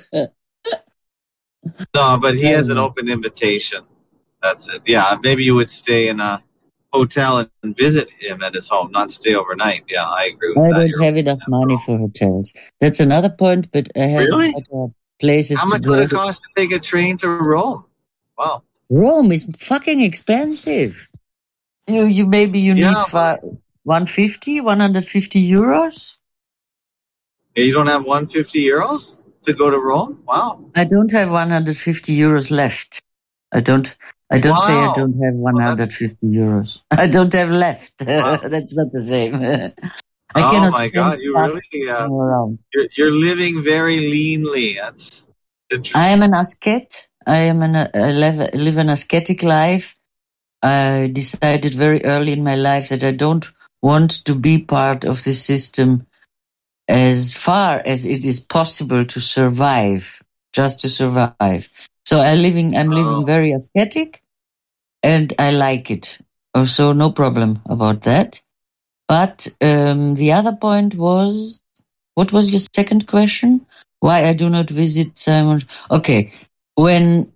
No, but he has an open invitation. That's it. Yeah, maybe you would stay in a hotel and visit him at his home, not stay overnight. Yeah, I agree with that.
I don't have enough money for hotels. That's another point, but I have other places to go.
How much would it cost to take a train to Rome? Wow.
Rome is fucking expensive. You maybe you need 150 euros?
You don't have 150 euros to go to Rome? Wow.
I don't have 150 euros left. I don't say I don't have 150 euros. I don't have left. Wow. That's not the same. I
Oh
cannot
my
spend
God, you
stuff
really,
around.
you're living very leanly. That's interesting.
I am an ascete. I live an ascetic life. I decided very early in my life that I don't want to be part of the system as far as it is possible to survive, just to survive. So I'm living very ascetic, and I like it. So no problem about that. But the other point was, what was your second question? Why I do not visit Simon? Okay, when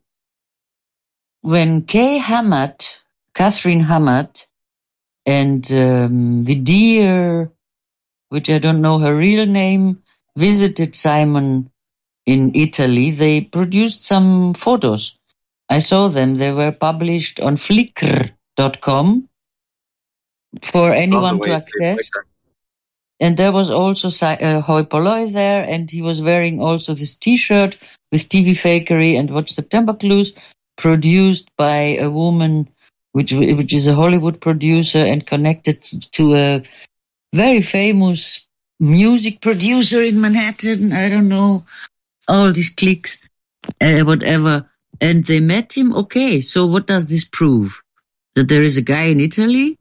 Catherine Hamad, and Vidir, which I don't know her real name, visited Simon in Italy, they produced some photos. I saw them. They were published on Flickr.com for
Love the
anyone
way
to
you say
access.
Flickr.
And there was also Hoi Polloi there, and he was wearing also this T-shirt with TV Fakery and Watch September Clues, produced by a woman which is a Hollywood producer and connected to a very famous music producer in Manhattan. I don't know, all these cliques, whatever. And they met him. Okay, so what does this prove? That there is a guy in Italy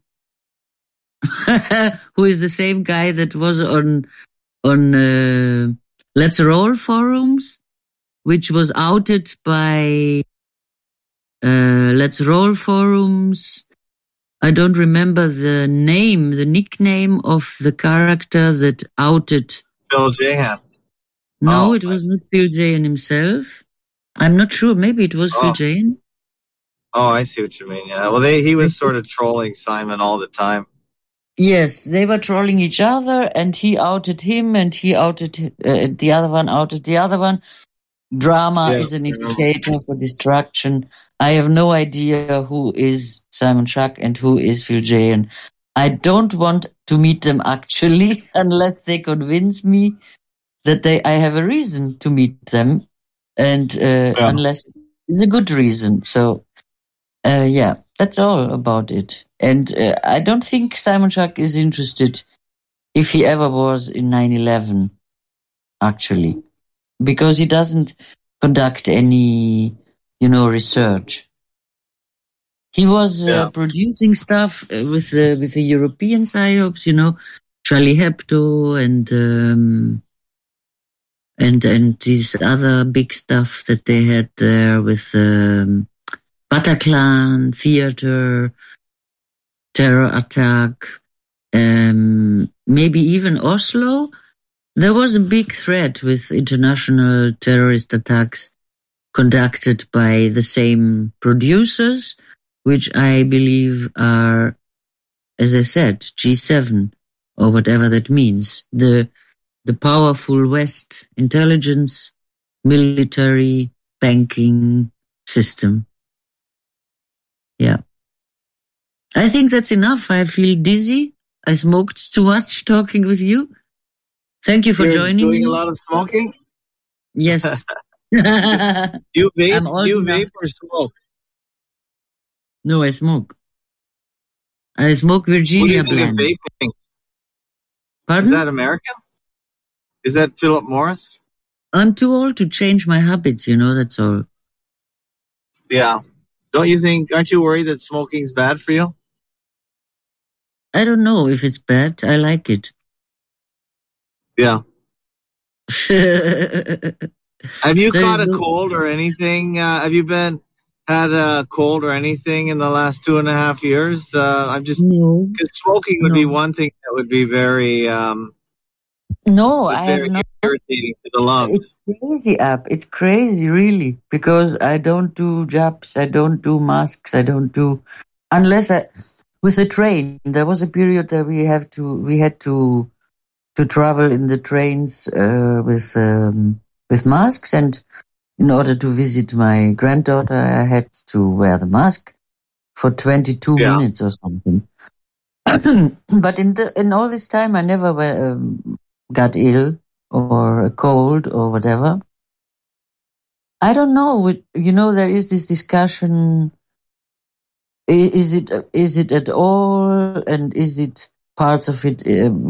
who is the same guy that was on Let's Roll forums, which was outed by Let's Roll forums. I don't remember the nickname of the character that outed.
Phil Jahan.
No,
Oh,
it was not Phil Jahan himself. I'm not sure. Maybe it was Phil
oh,
Jahan.
oh, I see what you mean. Yeah. Well, he was sort of trolling Simon all the time.
Yes, they were trolling each other, and he outed him, and he outed the other one, outed the other one. Drama
Yeah.
is an indicator for destruction. I have no idea who is Simon Schack and who is Phil Jahan. I don't want to meet them actually, unless they convince me that I have a reason to meet them, and unless it's a good reason. So, yeah, that's all about it. And I don't think Simon Schack is interested, if he ever was, in 9/11, actually, because he doesn't conduct any, research. He was producing stuff with the European psyops, Charlie Hebdo and this other big stuff that they had there with Bataclan theater, terror attack, maybe even Oslo. There was a big threat with international terrorist attacks conducted by the same producers, which I believe are, as I said, G7, or whatever that means. The powerful West intelligence, military, banking system. Yeah. I think that's enough. I feel dizzy. I smoked too much talking with you. Thank you for joining
doing
me.
a lot of smoking?
Yes.
Do you vape?
I'm old
Do you
enough.
vape or smoke?
No, I smoke. I smoke
What do
Virginia
you think of
blend.
vaping?
Pardon?
Is that American? Is that Philip Morris?
I'm too old to change my habits, that's all.
Yeah. Aren't you worried that smoking's bad for you?
I don't know if it's bad. I like it.
Yeah. Have you
There
caught
is
a
no-
cold or anything? Have you had a cold or anything in the last 2.5 years?
No.
Because smoking would be one thing that would be very,
No, I have
very
not.
irritating to the
It's
lungs.
crazy up. It's crazy, really, because I don't do jabs. I don't do masks. I don't do, with the train. There was a period that we had to travel in the trains with masks, and in order to visit my granddaughter, I had to wear the mask for 22 minutes or something. But in all this time, I never got ill or a cold or whatever. I don't know. There is this discussion. Is it at all, and is it parts of it,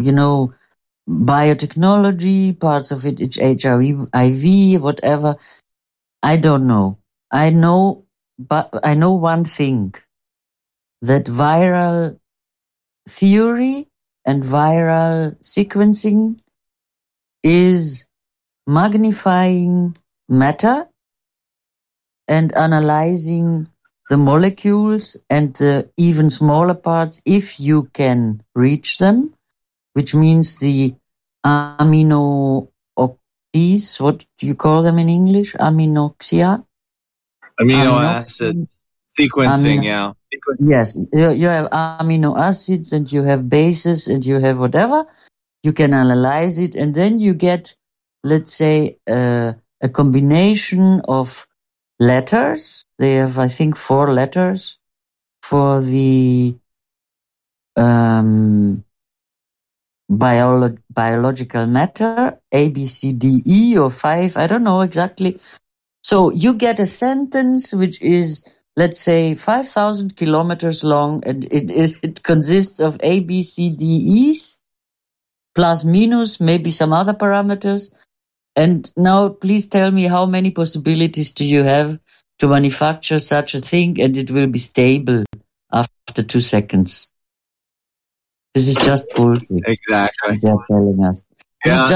biotechnology, parts of it, it's HIV, whatever. I don't know. I know one thing, that viral theory and viral sequencing is magnifying matter and analyzing the molecules and the even smaller parts if you can reach them, which means the amino oxys, what do you call them in English? Aminoxia?
Amino acids. Sequencing, yeah.
Yes, you have amino acids and you have bases and you have whatever. You can analyze it and then you get, let's say, a combination of letters. They have, I think, 4 letters for the biological matter, A, B, C, D, E, or 5, I don't know exactly. So you get a sentence which is, let's say, 5,000 kilometers long, and it consists of A, B, C, D, E's, plus, minus, maybe some other parameters. And now please tell me, how many possibilities do you have to manufacture such a thing and it will be stable after 2 seconds? This is just bullshit.
Exactly.
They're telling us.
Yeah,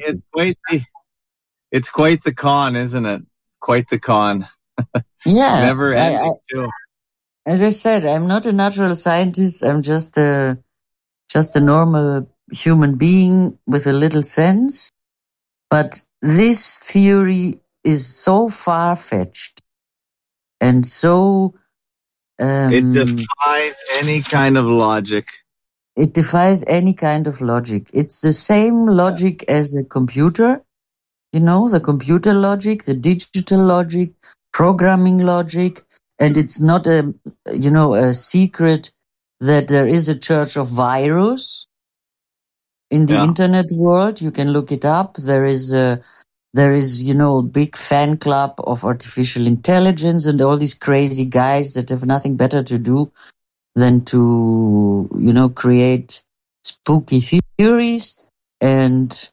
it's quite the con, isn't it? Quite the con.
Yeah.
Never ending too.
As I said, I'm not a natural scientist. I'm just a normal human being with a little sense. But this theory is so far-fetched and so...
it defies any kind of logic.
It defies any kind of logic. It's the same logic as a computer, the computer logic, the digital logic, programming logic, and it's not a secret that there is a church of virus in the internet world. You can look it up. There is a big fan club of artificial intelligence and all these crazy guys that have nothing better to do than to, create spooky theories. And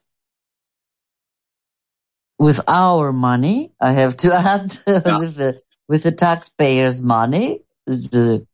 with our money, I have to add, with the taxpayers' money, it's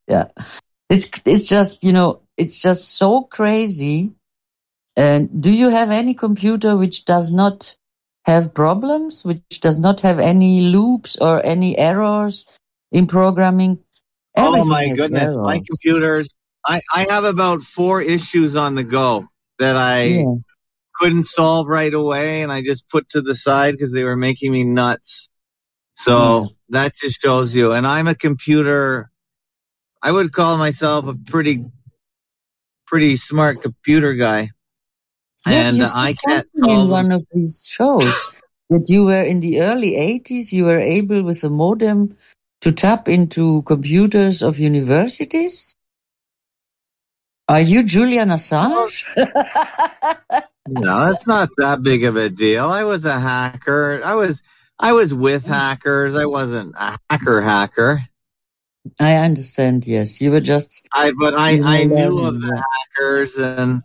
just, it's just so crazy. And do you have any computer which does not have problems, which does not have any loops or any errors in programming? Everything
oh my
has
goodness,
errors.
my computers, I have about 4 issues on the go that I couldn't solve right away and I just put to the side because they were making me nuts. So that just shows you. And I'm a computer, I would call myself a pretty smart computer guy.
Yes,
and
you said
I can't
something in
solve them.
one of these shows that you were in the early 80s, you were able with a modem to tap into computers of universities? Are you Julian Assange?
No, it's not that big of a deal. I was a hacker. I was with hackers. I wasn't a hacker.
I understand, yes. You were just...
I knew of the hackers and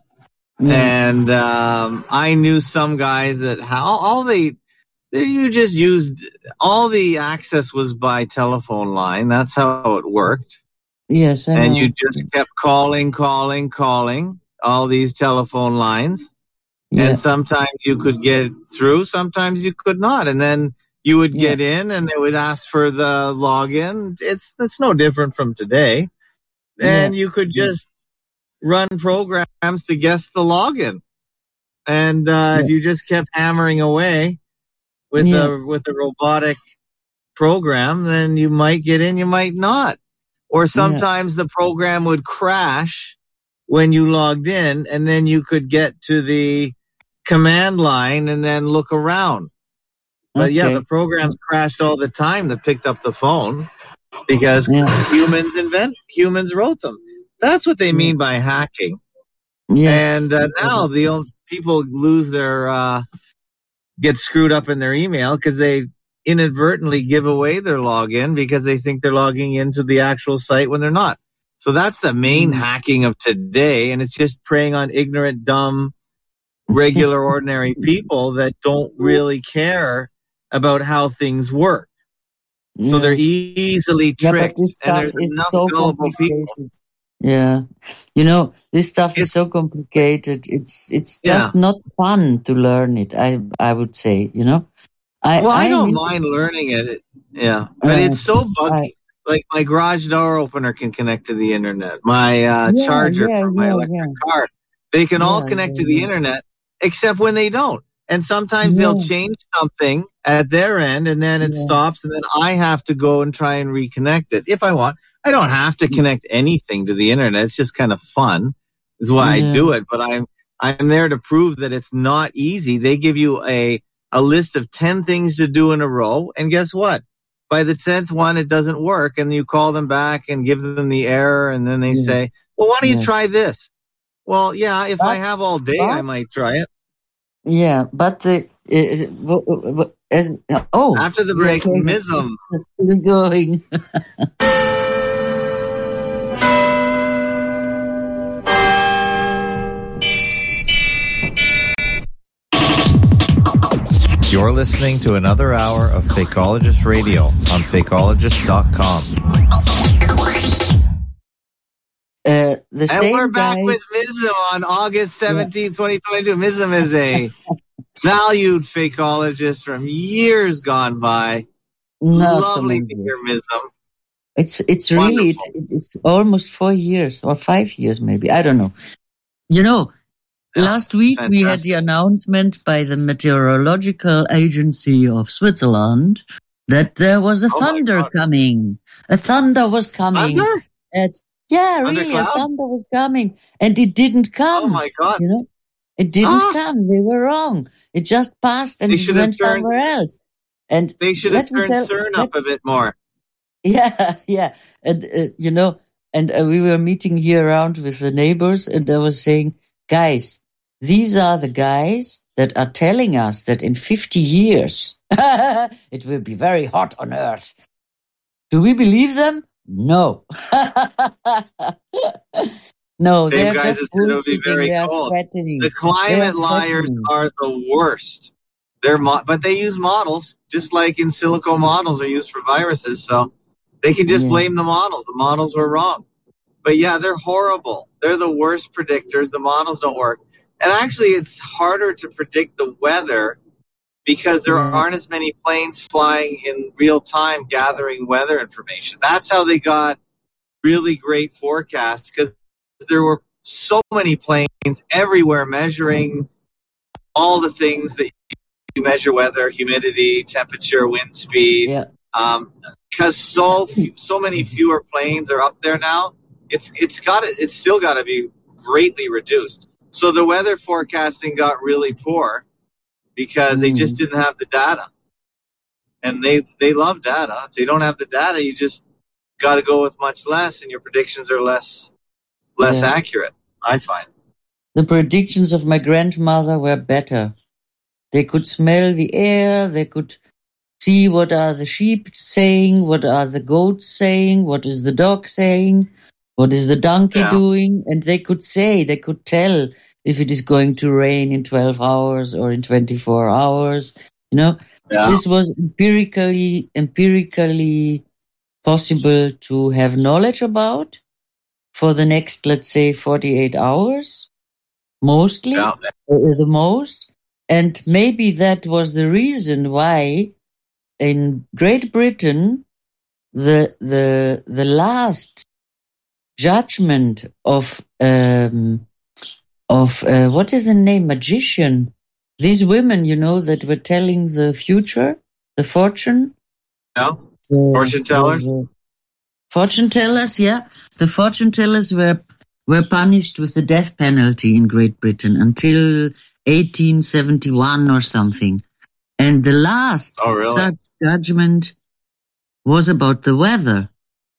I knew some guys that you just used, all the access was by telephone line. That's how it worked.
Yes, I know.
And you just kept calling all these telephone lines.
Yeah.
And sometimes you could get through, sometimes you could not. And then you would get in and they would ask for the login. It's no different from today. And you could just run programs to guess the login. And if you just kept hammering away with a robotic program, then you might get in, you might not. Or sometimes the program would crash when you logged in, and then you could get to the command line and then look around. But the programs crashed all the time that picked up the phone because humans wrote them. That's what they mean by hacking.
Yes.
And now people get screwed up in their email because they inadvertently give away their login because they think they're logging into the actual site when they're not. So that's the main hacking of today, and it's just preying on ignorant, dumb, regular, ordinary people that don't really care about how things work. So they're easily tricked,
but this
and
stuff
there's
is
enough
so
gullible people.
complicated. Yeah. You know, this stuff is so complicated. It's just not fun to learn it, I would say, you know.
I don't mind learning it. Yeah. But it's so buggy. Like my garage door opener can connect to the internet. My charger for my electric car. They can all connect to the internet, except when they don't. And sometimes they'll change something at their end, and then it stops, and then I have to go and try and reconnect it if I want. I don't have to connect anything to the internet. It's just kind of fun, is why I do it. But I'm there to prove that it's not easy. They give you a list of 10 things to do in a row, and guess what? By the 10th one, it doesn't work, and you call them back and give them the error, and then they say, well, why don't you try this? Well, yeah, if I have all day, I might try it.
Yeah, but after
the break, Mism.
Still going.
You're listening to another hour of Fakeologist Radio on Fakeologist.com.
And
we're back with Mism on August 17, 2022. Mism is a valued fakeologist from years gone by. Lovely to hear Mism.
It's really, it's almost 4 years or 5 years maybe. I don't know. You know, last week we had the announcement by the Meteorological Agency of Switzerland that there was a thunder coming. A thunder was coming.
Thunder?
A thunder was coming, and it didn't come.
Oh my God!
You know, it didn't come. They were wrong. It just passed and it went somewhere else. And
they should have turned CERN up a bit more.
Yeah, and you know, and we were meeting here around with the neighbors, and I was saying, guys, these are the guys that are telling us that in 50 years it will be very hot on Earth. Do we believe them? No. No, they're just bullshitting. They're threatening.
The climate liars are the worst. But they use models, just like in silico models are used for viruses, so they can just blame the models. The models were wrong. But yeah, they're horrible. They're the worst predictors. The models don't work. And actually, it's harder to predict the weather because there aren't as many planes flying in real time gathering weather information. That's how they got really great forecasts, because there were so many planes everywhere measuring all the things that you measure: weather, humidity, temperature, wind speed. Because so many fewer planes are up there now, it's still got to be greatly reduced. So the weather forecasting got really poor because they just didn't have the data. And they love data. If they don't have the data, you just got to go with much less, and your predictions are less accurate, I find.
The predictions of my grandmother were better. They could smell the air, they could see what are the sheep saying, what are the goats saying, what is the dog saying, what is the donkey doing, and they could tell if it is going to rain in 12 hours or in 24 hours. You know, this was empirically possible to have knowledge about for the next, let's say, 48 hours, mostly, the most. And maybe that was the reason why in Great Britain, the last judgment of what is the name? Magician. These women, you know, that were telling the future, the fortune.
Fortune tellers.
Fortune tellers, yeah. The fortune tellers were punished with the death penalty in Great Britain until 1871 or something. And the last such judgment was about the weather.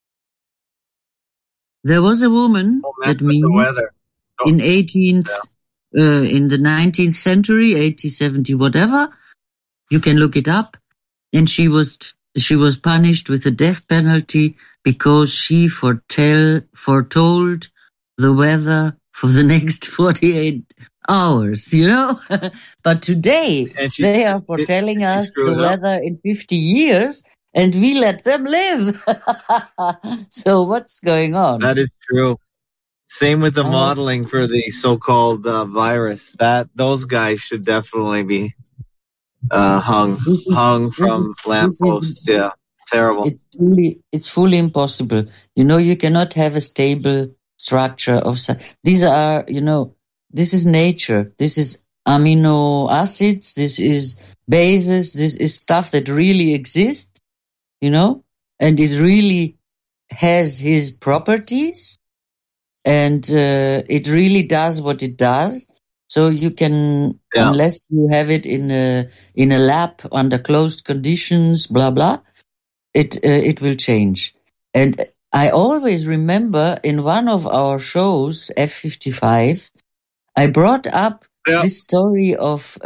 There was a woman that means in in the 19th century, 1870, whatever, you can look it up, and she was she was punished with the death penalty because she foretold the weather for the next 48 hours, you know? But today, they are foretelling us the weather in 50 years, and we let them live. So what's going on?
That is true. Same with the modeling for the so-called virus. Those guys should definitely be hung from lampposts. Yeah, terrible.
It's fully impossible. You know, you cannot have a stable structure of these are, you know, this is nature. This is amino acids. This is bases. This is stuff that really exists, you know, and it really has his properties, and it really does what it does. So you can, unless you have it in a lab under closed conditions, blah blah, it will change. And I always remember in one of our shows, F55, I brought up this story of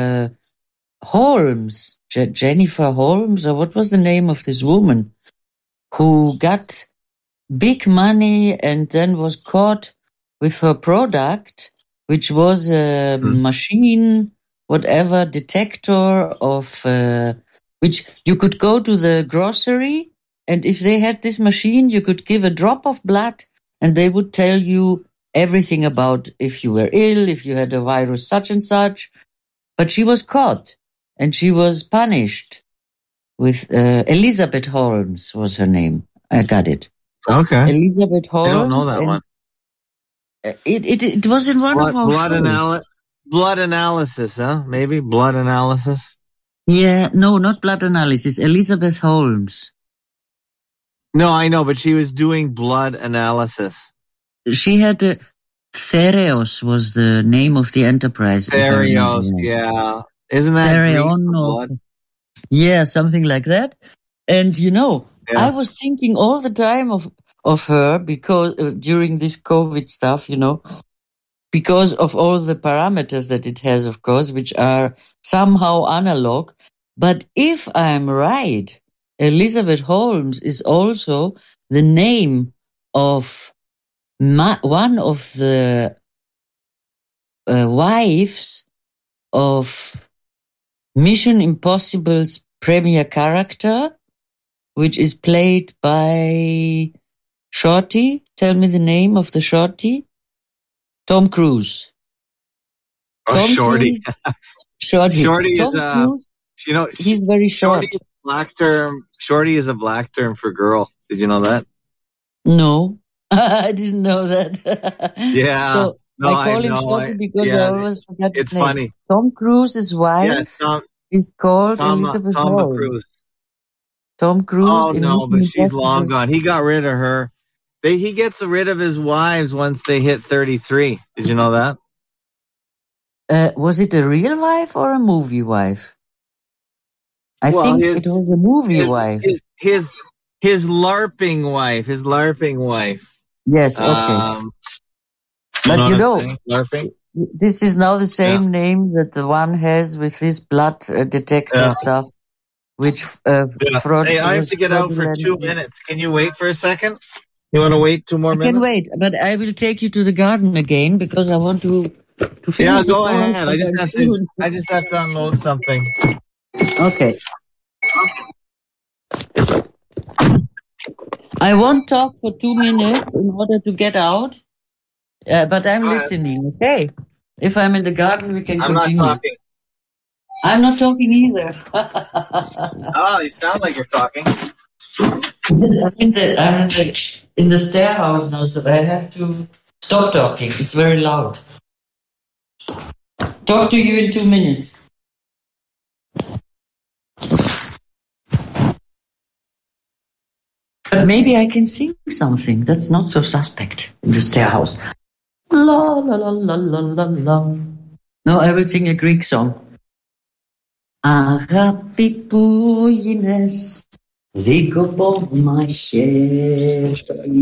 Holmes, Jennifer Holmes, or what was the name of this woman who got big money and then was caught with her product, which was a machine, whatever, detector of, which you could go to the grocery, and if they had this machine, you could give a drop of blood and they would tell you everything about if you were ill, if you had a virus such and such. But she was caught and she was punished with, Elizabeth Holmes was her name. I got it.
Okay.
Elizabeth Holmes.
I don't know that one.
It was in one of our shows.
Blood analysis, huh? Maybe blood analysis.
Yeah, no, not blood analysis. Elizabeth Holmes.
No, I know, but she was doing blood analysis.
She had Thereos was the name of the enterprise.
Thereos, yeah. Isn't that Greek for blood?
Yeah, something like that. And you know, I was thinking all the time of her because during this COVID stuff, you know, because of all the parameters that it has, of course, which are somehow analog. But if I'm right, Elizabeth Holmes is also the name of one of the wives of Mission Impossible's premier character, which is played by Shorty. Tell me the name of the Shorty. Tom Cruise.
Oh, Shorty.
Shorty.
Shorty
Tom
is
Cruise,
you know,
he's very short.
Shorty is a black term for girl. Did you know that?
No, I didn't know that.
Yeah.
So
No,
I call him Shorty because I always forget his name.
Funny.
Tom Cruise's wife is called Elizabeth Holmes.
Cruise.
Tom Cruise.
Oh no, but she's long gone. He got rid of her. He gets rid of his wives once they hit 33. Did you know that?
Was it a real wife or a movie wife? I think it was a movie wife.
His LARPing wife. His LARPing wife.
Yes, okay. But you know, this is now the same name that the one has with this blood detector stuff, which fraud.
Hey, I have to get out for 2 minutes. Can you wait for a second? You want to wait 2 more minutes?
I can wait, but I will take you to the garden again because I want to finish.
Yeah, go ahead. I just have to unload something.
Okay. I won't talk for 2 minutes in order to get out, but I'm listening, okay? If I'm in the garden, we can continue.
I'm not talking.
I'm not talking either.
Oh, you sound like you're talking.
I'm in the stair house now, so I have to stop talking. It's very loud. Talk to you in 2 minutes. But maybe I can sing something that's not so suspect in the stair house. La la la la la la la. No, I will sing a Greek song. Αγάπη που γίνες δίκοπο μαχαίρι,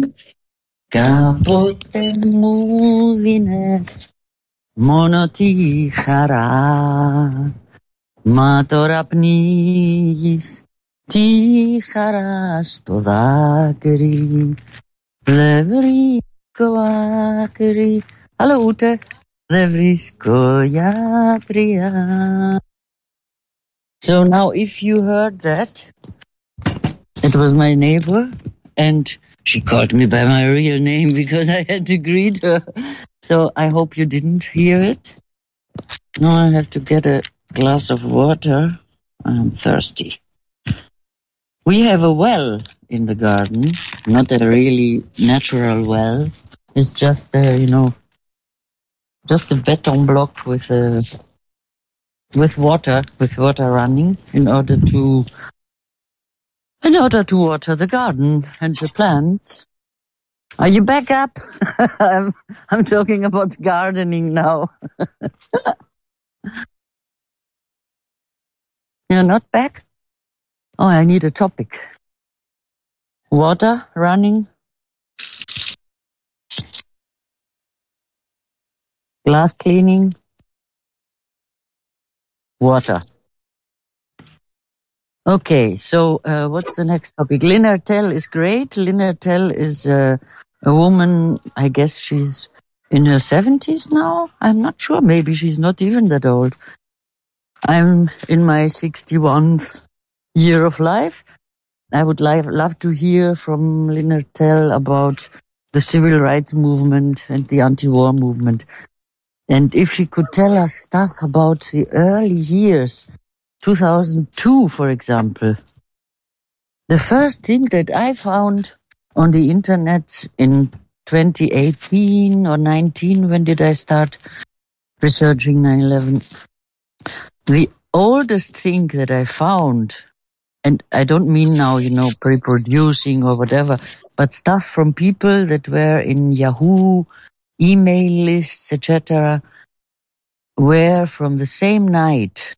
κάποτε μου δίνες μόνο τη χαρά, μα τώρα πνίγεις Ticharas Todakeri, Leverisko Akeri. Hallo Ute. Leverisko Yatria. So now if you heard that, it was my neighbor, and she called me by my real name because I had to greet her. So I hope you didn't hear it. Now I have to get a glass of water. I'm thirsty. We have a well in the garden, not a really natural well. It's just just a beton block with water running in order to water the garden and the plants. Are you back up? I'm talking about gardening now. You're not back? Oh, I need a topic. Water running. Glass cleaning. Water. Okay, so what's the next topic? Lynn Tell is great. Lynn Tell is a woman, I guess she's in her 70s now. I'm not sure. Maybe she's not even that old. I'm in my 61st year of life. I would love to hear from Lynn Tell about the civil rights movement and the anti-war movement. And if she could tell us stuff about the early years, 2002, for example. The first thing that I found on the internet in 2018 or 19, when did I start researching 9/11? The oldest thing that I found, and I don't mean now, pre-producing or whatever, but stuff from people that were in Yahoo, email lists, etc., were from the same night.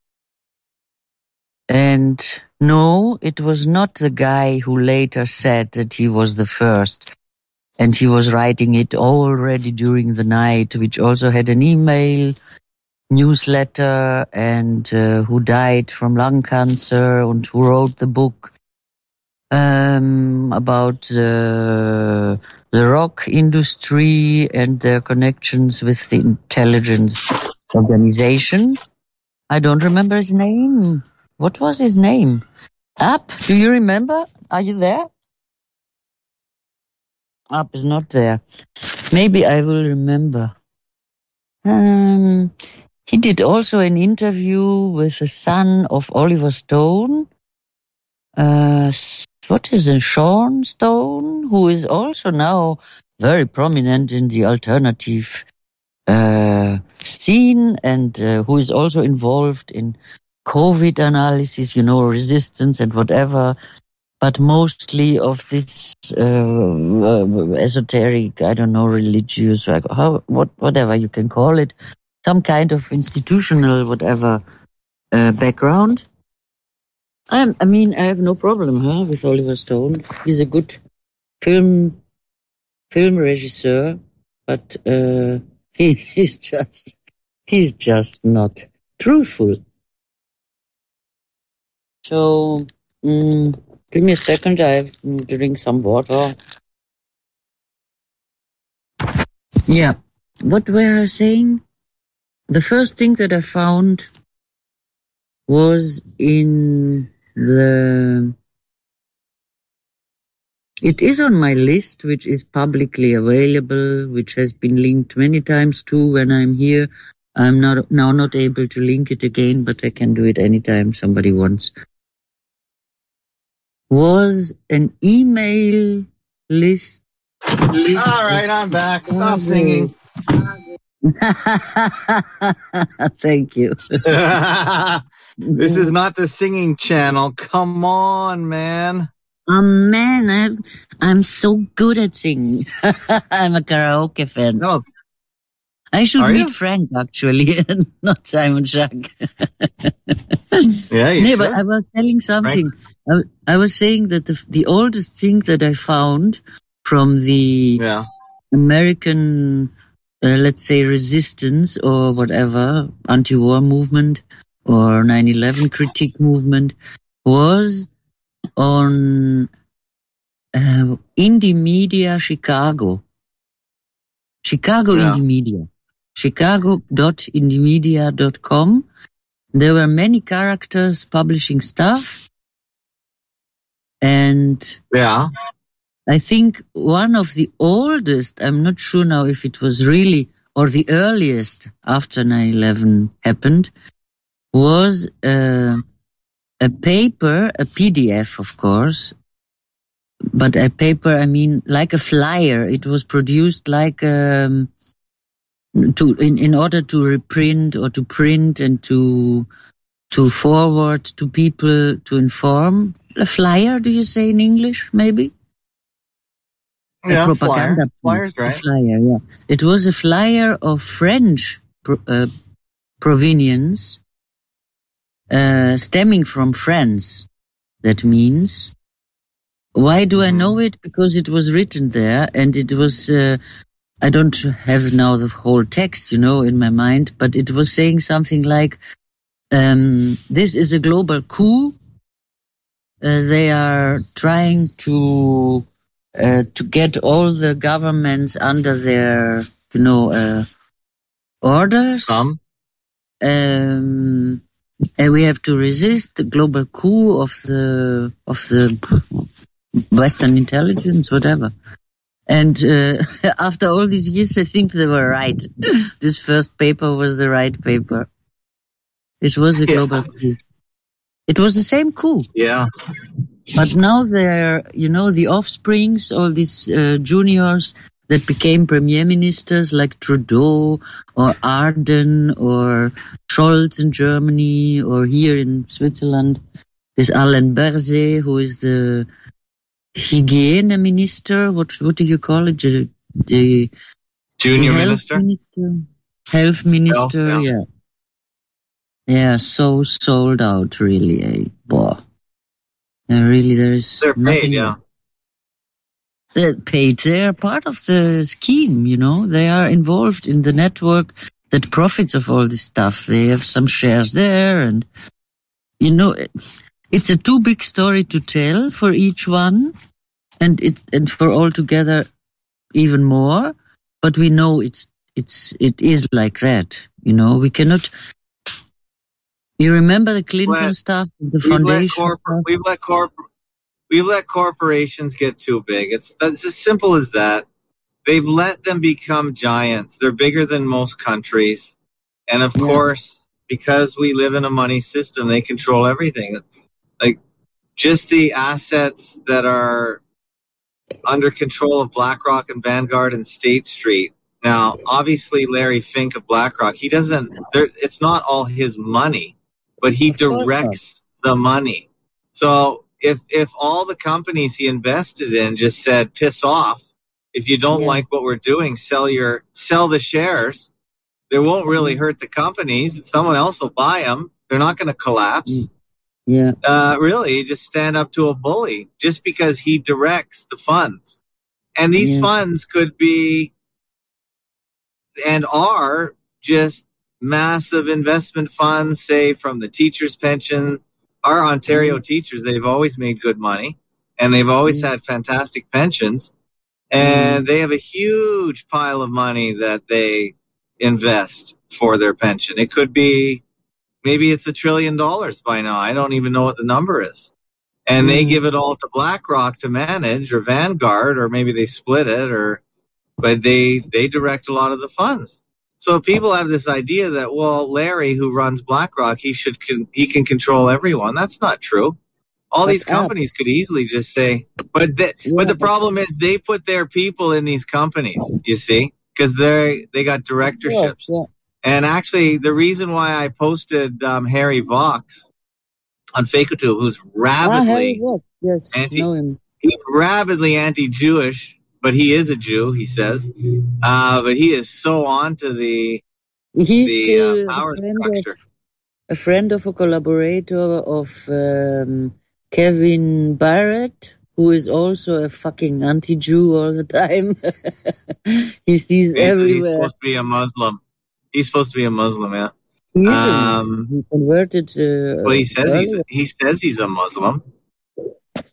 And no, it was not the guy who later said that he was the first. And he was writing it already during the night, which also had an email newsletter, and who died from lung cancer and who wrote the book about the rock industry and their connections with the intelligence organizations. I don't remember his name. What was his name? Up, do you remember? Are you there? Up is not there. Maybe I will remember. He did also an interview with the son of Oliver Stone. What is it? Sean Stone, who is also now very prominent in the alternative scene, and who is also involved in COVID analysis, resistance and whatever, but mostly of this esoteric, I don't know, religious, whatever you can call it, some kind of institutional, whatever, background. I have no problem with Oliver Stone. He's a good film regisseur, but he's just not truthful. So, give me a second. I have to drink some water. Yeah. What were I saying? The first thing that I found was in it is on my list, which is publicly available, which has been linked many times too when I'm here. I'm now not able to link it again, but I can do it anytime somebody wants. Was an email list.
All right, I'm back. Stop singing.
Thank you.
This is not the singing channel. Come on, man.
Oh man, I'm so good at singing. I'm a karaoke fan.
No.
I should
Are
meet
you?
Frank, actually, and not Simon Schack.
Yeah, you
No,
sure?
but I was telling something. I was saying that the oldest thing that I found from the American, let's say, resistance or whatever, anti-war movement or 9/11 critique movement was on Indie Media Chicago. Indie Media. Chicago.indiemedia.com. There were many characters publishing stuff. And I think one of the oldest, I'm not sure now if it was really, or the earliest after 9/11 happened, was a paper, a PDF, of course, but a paper, I mean, like a flyer. It was produced like in order to reprint or to print and to forward to people to inform. A flyer, do you say in English, maybe?
Yeah,
a propaganda
Flyer's right.
A flyer, yeah. It was a flyer of French provenience, stemming from France. That means. Why do I know it? Because it was written there, and it was. I don't have now the whole text, in my mind, but it was saying something like, "This is a global coup. They are trying to get all the governments under their, orders. And we have to resist the global coup of the Western intelligence, whatever." And after all these years, I think they were right. This first paper was the right paper. It was a global coup. It was the same coup.
Yeah.
But now they're, the offsprings, all these juniors that became premier ministers like Trudeau or Arden or Scholz in Germany or here in Switzerland. There's Alain Berset, who is the hygiene minister. What do you call it? The
junior
minister? Health minister, yeah. Yeah, so sold out, really. Boah. Really, there's
They're
nothing.
paid, yeah.
They're paid. They're part of the scheme, They are involved in the network that profits of all this stuff. They have some shares there, and it's a too big story to tell for each one, and for all together even more. But we know it is like that. We cannot. You remember the Clinton stuff, the foundation stuff?
We've let corporations get too big. It's as simple as that. They've let them become giants. They're bigger than most countries. And of course, because we live in a money system, they control everything. Like just the assets that are under control of BlackRock and Vanguard and State Street. Now, obviously, Larry Fink of BlackRock, it's not all his money, but he directs the money. So if all the companies he invested in just said, piss off, if you don't like what we're doing, sell the shares, they won't really hurt the companies. Someone else will buy them. They're not going to collapse.
Yeah.
Really, just stand up to a bully just because he directs the funds. And these funds could be and are just massive investment funds, say from the teachers' pension. Our Ontario teachers, they've always made good money, and they've always had fantastic pensions, and they have a huge pile of money that they invest for their pension. It could be, maybe it's $1 trillion by now. I don't even know what the number is. And they give it all to BlackRock to manage, or Vanguard, or maybe they split it, but they direct a lot of the funds. So people have this idea that, well, Larry, who runs BlackRock, he can control everyone. That's not true. All these companies could easily just say, but the problem is they put their people in these companies, you see, because they got directorships. Yeah. And actually, the reason why I posted Harry Vox on FakeTube, who's rabidly he's rabidly anti-Jewish. But he is a Jew, he says. But he is so on to the power structure.
A friend of a collaborator of Kevin Barrett, who is also a fucking anti-Jew all the time. He's everywhere.
He's supposed to be a Muslim. Yeah.
He isn't. He converted.
Well, he says he's a Muslim.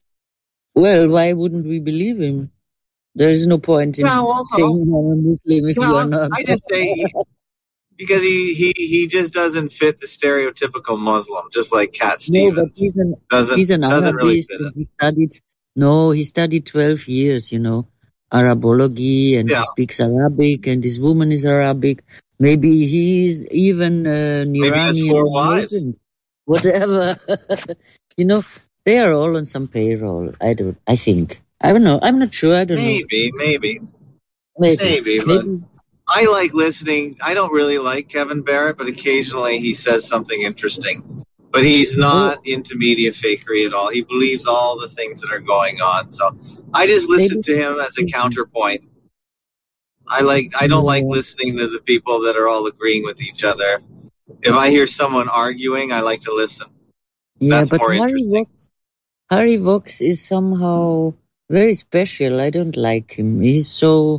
Well, why wouldn't we believe him? There is no point in saying you're a Muslim if you are not.
I just say because he just doesn't fit the stereotypical Muslim, just like Cat Stevens.
No, but he's an
doesn't really
Arabist.
fit it.
He studied 12 years, Arabology, and he speaks Arabic, and his woman is Arabic. Maybe he's even an Iranian agent. Whatever. They are all on some payroll. I think. I don't know. I'm not sure. I don't know.
Maybe. But I like listening. I don't really like Kevin Barrett, but occasionally he says something interesting. But he's not into media fakery at all. He believes all the things that are going on. So I just listen to him as a counterpoint. I don't like listening to the people that are all agreeing with each other. If I hear someone arguing, I like to listen.
Yeah,
that's
but
more interesting.
Harry Vox is somehow very special. I don't like him. He's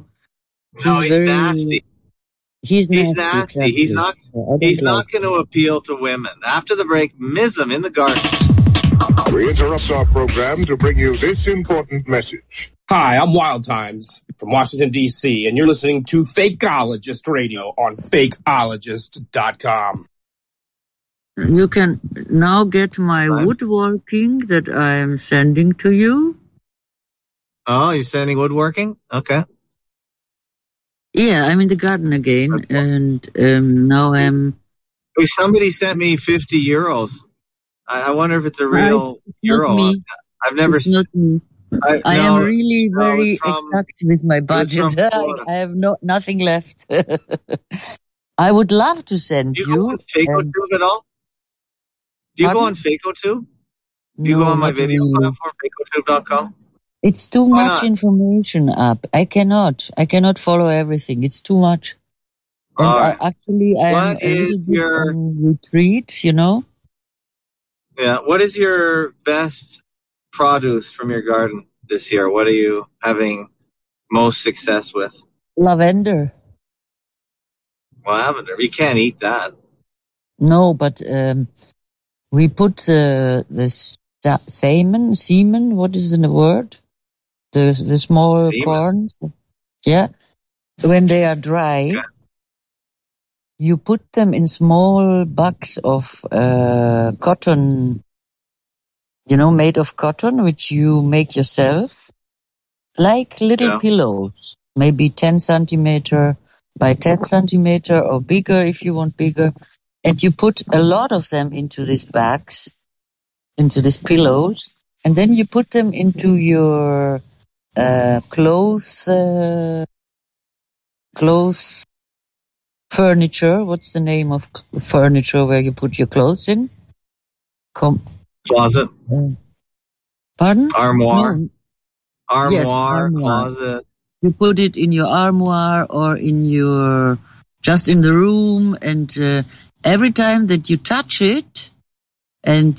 nasty.
He's nasty.
Exactly. He's not going to appeal to women. After the break, Mism in the garden.
We interrupt our program to bring you this important message.
Hi, I'm Wild Times from Washington, D.C., and you're listening to Fakeologist Radio on Fakeologist.com.
You can now get my woodworking that I am sending to you.
Oh, you're sending woodworking? Okay.
Yeah, I'm in the garden again, and now I'm...
Somebody sent me €50. I wonder if it's a real euro.
Me.
I've never...
It's not me. I am really very exact with my budget. I have nothing left. I would love to send you.
Do you go on FakeoTube at all? Do you go on FakeoTube? Do you go on my video platform, FakeoTube.com?
It's too much information up. I cannot follow everything. It's too much. And actually, I'm a little bit on retreat, Yeah.
What is your best produce from your garden this year? What are you having most success with?
Lavender.
Lavender. You can't eat that.
No, but we put the semen. What is the word? The small corns. Yeah. When they are dry, you put them in small bags of cotton, made of cotton, which you make yourself, like little pillows, maybe 10 centimeter by 10 centimeter or bigger if you want bigger. And you put a lot of them into these bags, into these pillows, and then you put them into your clothes furniture. What's the name of furniture where you put your clothes in?
Closet.
Pardon?
Armoire.
No.
Armoire,
yes, armoire.
Closet.
You put it in your armoire or just in the room, and every time that you touch it, and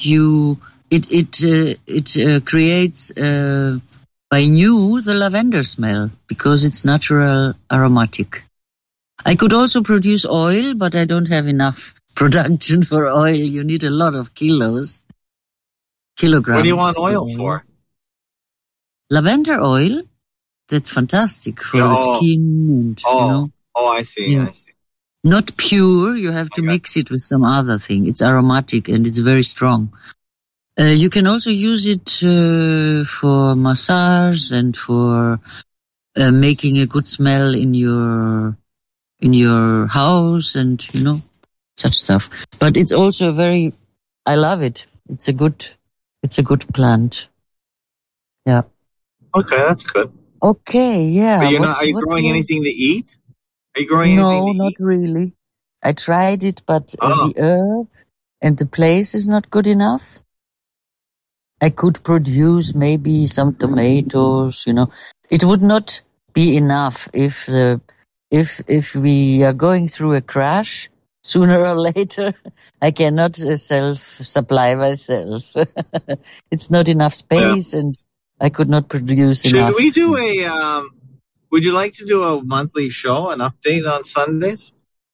it creates by new the lavender smell because it's natural aromatic. I could also produce oil, but I don't have enough production for oil. You need a lot of kilograms.
What do you want oil for?
Lavender oil. That's fantastic for the skin. And,
I see.
Yeah.
I see.
Not pure. You have to mix it with some other thing. It's aromatic and it's very strong. You can also use it for massage and for making a good smell in your house and such stuff. But it's also I love it. It's a good plant. Yeah.
Okay, that's good.
Okay, yeah.
But are you growing anything to eat? Are you growing anything to eat?
No, not really. I tried it, but the earth and the place is not good enough. I could produce maybe some tomatoes, It would not be enough if we are going through a crash. Sooner or later, I cannot self-supply myself. It's not enough space, and I could not produce enough.
Should we do would you like to do a monthly show, an update on Sundays?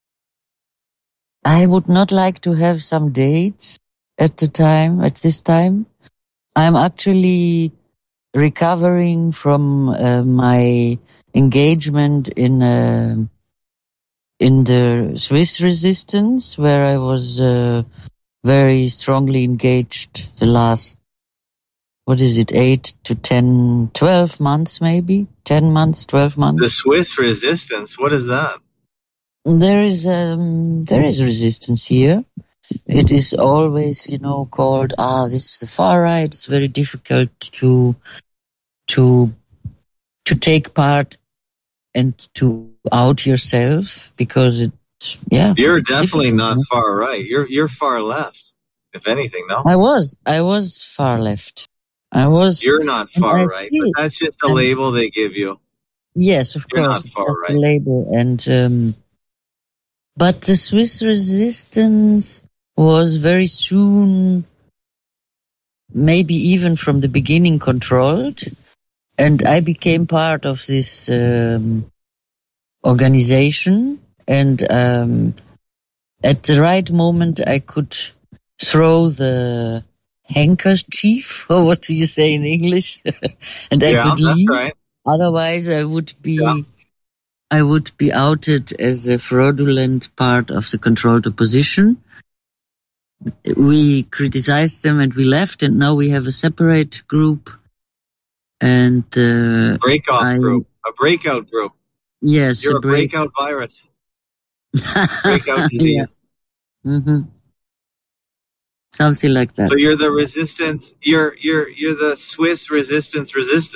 I would not like to have some dates at this time. I'm actually recovering from my engagement in the Swiss resistance, where I was very strongly engaged the last, 8 to 10, 12 months maybe? 10 months, 12 months.
The Swiss resistance, what is that?
There is resistance here. It is always, called, this is the far right. It's very difficult to take part and to out yourself because
You're definitely not far right. You're far left, if anything, no?
I was far left.
You're not far right, but that's just a label they give you.
Yes, of
You're
course,
not
it's
far
just
right.
a label. And but the Swiss resistance was very soon, maybe even from the beginning, controlled, and I became part of this organization. And at the right moment, I could throw the handkerchief, or what do you say in English? And I could leave.
That's right.
Otherwise, I would be outed as a fraudulent part of the controlled opposition. We criticized them and we left, and now we have a separate group. And
A breakout group.
Yes,
you're a breakout virus. Breakout disease.
Yeah. Something like that.
So you're the resistance. You're the Swiss resistance.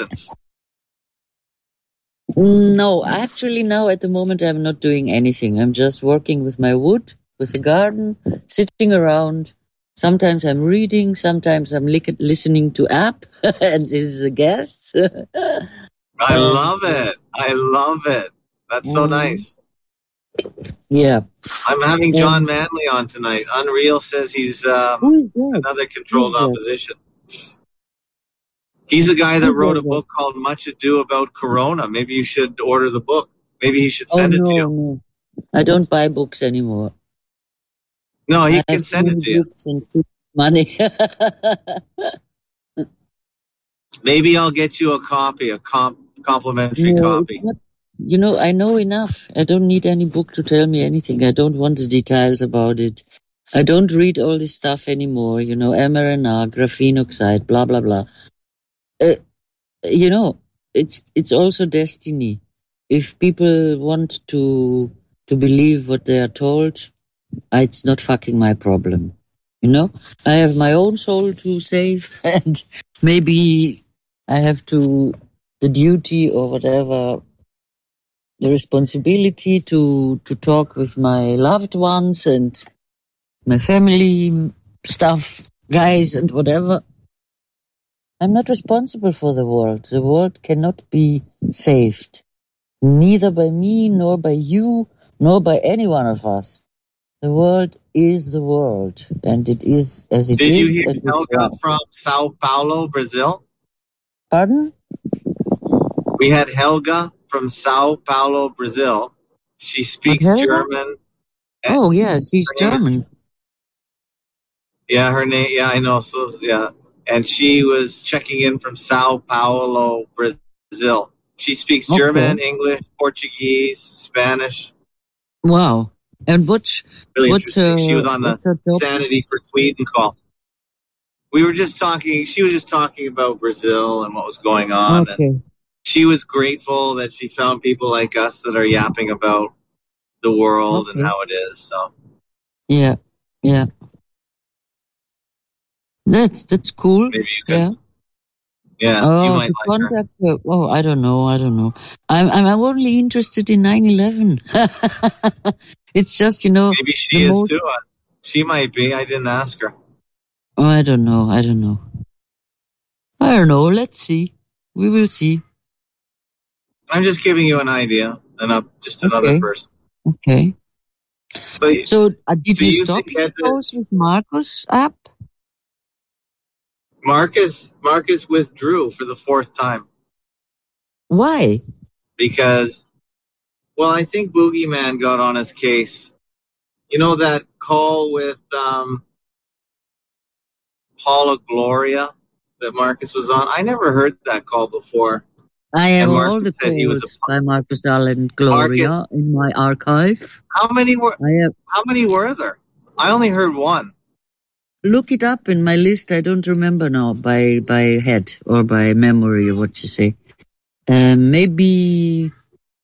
No, actually, now at the moment I'm not doing anything. I'm just working with my wood, with the garden, sitting around. Sometimes I'm reading, sometimes I'm listening to app, and this is a guest.
I love it. That's so nice.
Yeah.
I'm having John Manley on tonight. Unreal says he's
Who is that?
another controlled opposition. He's a guy that wrote a book called Much Ado About Corona. Maybe you should order the book. Maybe he should send it to you.
No. I don't buy books anymore.
No, he can send it to you.
And money.
Maybe I'll get you a copy, a complimentary copy.
I know enough. I don't need any book to tell me anything. I don't want the details about it. I don't read all this stuff anymore. mRNA, graphene oxide, blah, blah, blah. It's also destiny. If people want to believe what they are told, it's not fucking my problem. I have my own soul to save, and maybe I have the duty or whatever, the responsibility to talk with my loved ones and my family stuff, guys, and whatever. I'm not responsible for the world. The world cannot be saved. Neither by me, nor by you, nor by any one of us. The world is the world, and it is as it is.
Did you hear Helga from Sao Paulo, Brazil?
Pardon?
We had Helga from Sao Paulo, Brazil. She speaks German.
Oh, yeah, she's German.
Yeah, her name. Yeah, I know. So, yeah. And she was checking in from Sao Paulo, Brazil. She speaks German, English, Portuguese, Spanish.
Wow. And what's her...
She was on the Sanity for Sweden call. We were just talking, she was just talking about Brazil and what was going on.
Okay.
And she was grateful that she found people like us that are yapping about the world and how it is. So.
Yeah. That's cool.
Maybe you could. Yeah, you might like her.
Oh, I don't know. I'm only interested in 9/11. It's just,
Maybe she is too. She might be. I didn't ask her.
Oh, I don't know. Let's see. We will see.
I'm just giving you an idea, and just another person.
Okay. So did you stop
to
those with Marcus app?
Marcus withdrew for the 4th time.
Why?
Because, I think Boogeyman got on his case. You know that call with Paula Gloria that Marcus was on. I never heard that call before.
I have
And
all
Marcus
the
said he was
calls by Marcus Allen Gloria in my archive.
How many were there? I only heard one.
Look it up in my list. I don't remember now by head or by memory or what you say. Maybe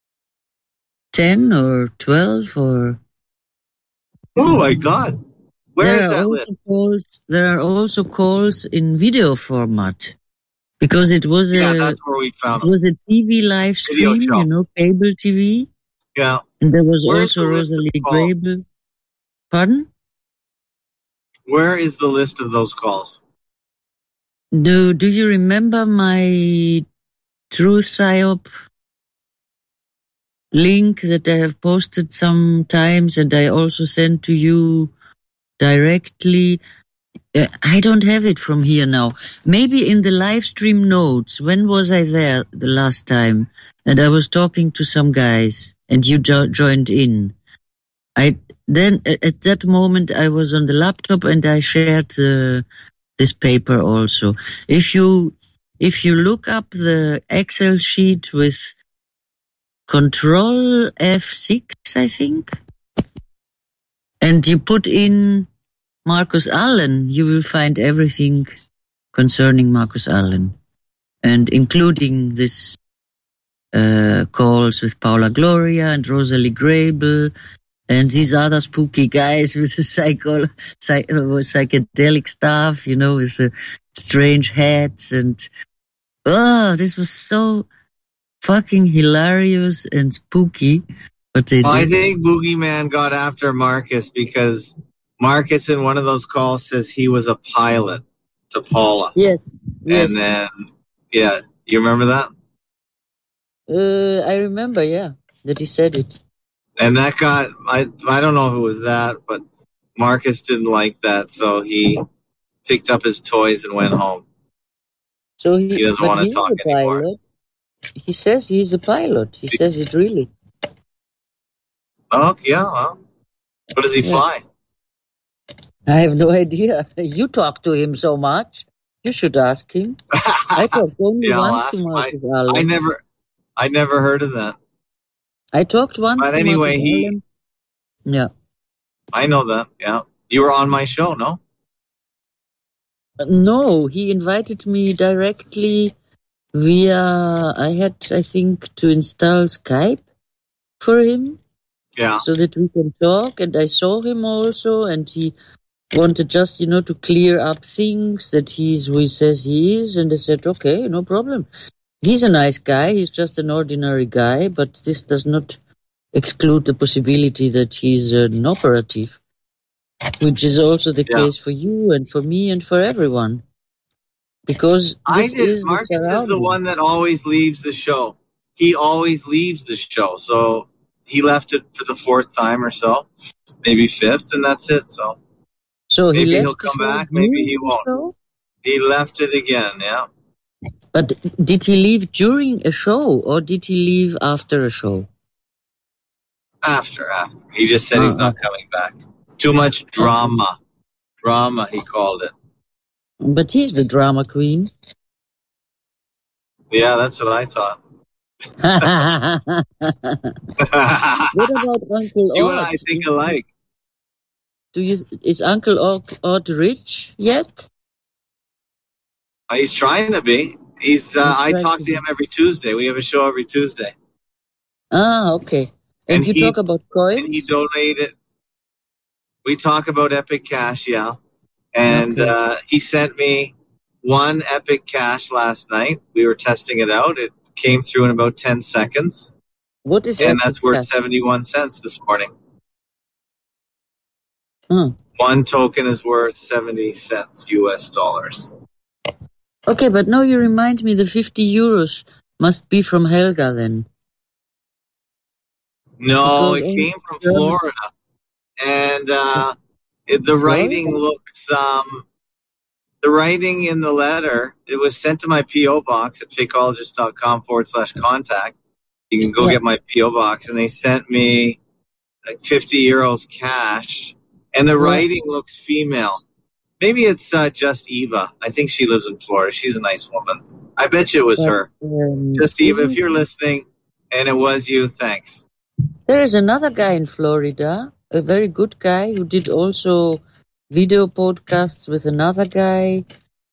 10 or 12 or...
Oh my God. Where is that list?
There are also calls in video format. Because it was
that's where we found
it was a TV live stream, cable TV.
Yeah.
And there was
Where's
also
the list
Rosalie
of calls?
Grable. Pardon?
Where is the list of those calls?
Do you remember my True Psyop link that I have posted sometimes and I also sent to you directly? I don't have it from here now. Maybe in the live stream notes. When was I there the last time? And I was talking to some guys and you joined in. Then at that moment I was on the laptop and I shared this paper also. If you look up the Excel sheet with Control F6, I think, and you put in Marcus Allen, you will find everything concerning Marcus Allen, and including this calls with Paula Gloria and Rosalie Grable and these other spooky guys with the psychedelic stuff, with the strange hats. And this was so fucking hilarious and spooky. What they did.
I think Boogeyman got after Marcus because Marcus in one of those calls says he was a pilot to Paula.
Yes.
And then, you remember that?
I remember, that he said it.
And that got, I don't know if it was that, but Marcus didn't like that, so he picked up his toys and went home.
So
he doesn't want to talk anymore.
He says he's a pilot. He says it really.
Oh, yeah. Well, what does he fly?
I have no idea. You talk to him so much. You should ask him. I talked only once to Marcus Allen.
I never heard of that.
I talked once
but
to
anyway,
Marcus Allen. Yeah.
I know that, yeah. You were on my show, no?
No, he invited me directly via, I had, I think, to install Skype for him.
Yeah.
So that we can talk, and I saw him also, and he wanted just, to clear up things that he's who he says he is, and I said, okay, no problem. He's a nice guy, he's just an ordinary guy, but this does not exclude the possibility that he's an operative, which is also the case for you and for me and for everyone. Because
Marcus is the one that always leaves the show. He always leaves the show, so he left it for the fourth time or so, maybe fifth, and that's it. So maybe he'll come back, maybe he won't.
Show?
He left it again, yeah.
But did he leave during a show or did he leave after a show?
After. He just said he's not coming back. It's too much drama. Drama, he called it.
But he's the drama queen.
Yeah, that's what I thought.
What about Uncle Odd?
You and I think alike.
Is Uncle Odd rich yet?
He's trying to be. I talk to him every Tuesday. We have a show every Tuesday.
Okay. And you talk about coins?
And he donated. We talk about Epic Cash, yeah. And he sent me one Epic Cash last night. We were testing it out. It came through in about 10 seconds.
What is
and
Epic
that's worth
Cash?
71 cents this morning.
Hmm.
One token is worth 70 cents US dollars.
Okay, but now you remind me the 50 euros must be from Helga then.
No,
Because
it came from Florida. And the writing looks, the writing in the letter, it was sent to my P.O. box at fakeologist.com/contact. You can go get my P.O. box. And they sent me like 50 euros cash. And the writing looks female. Maybe it's just Eva. I think she lives in Florida. She's a nice woman. I bet you it was her. Just Eva, if you're listening and it was you, thanks.
There is another guy in Florida, a very good guy who did also video podcasts with another guy.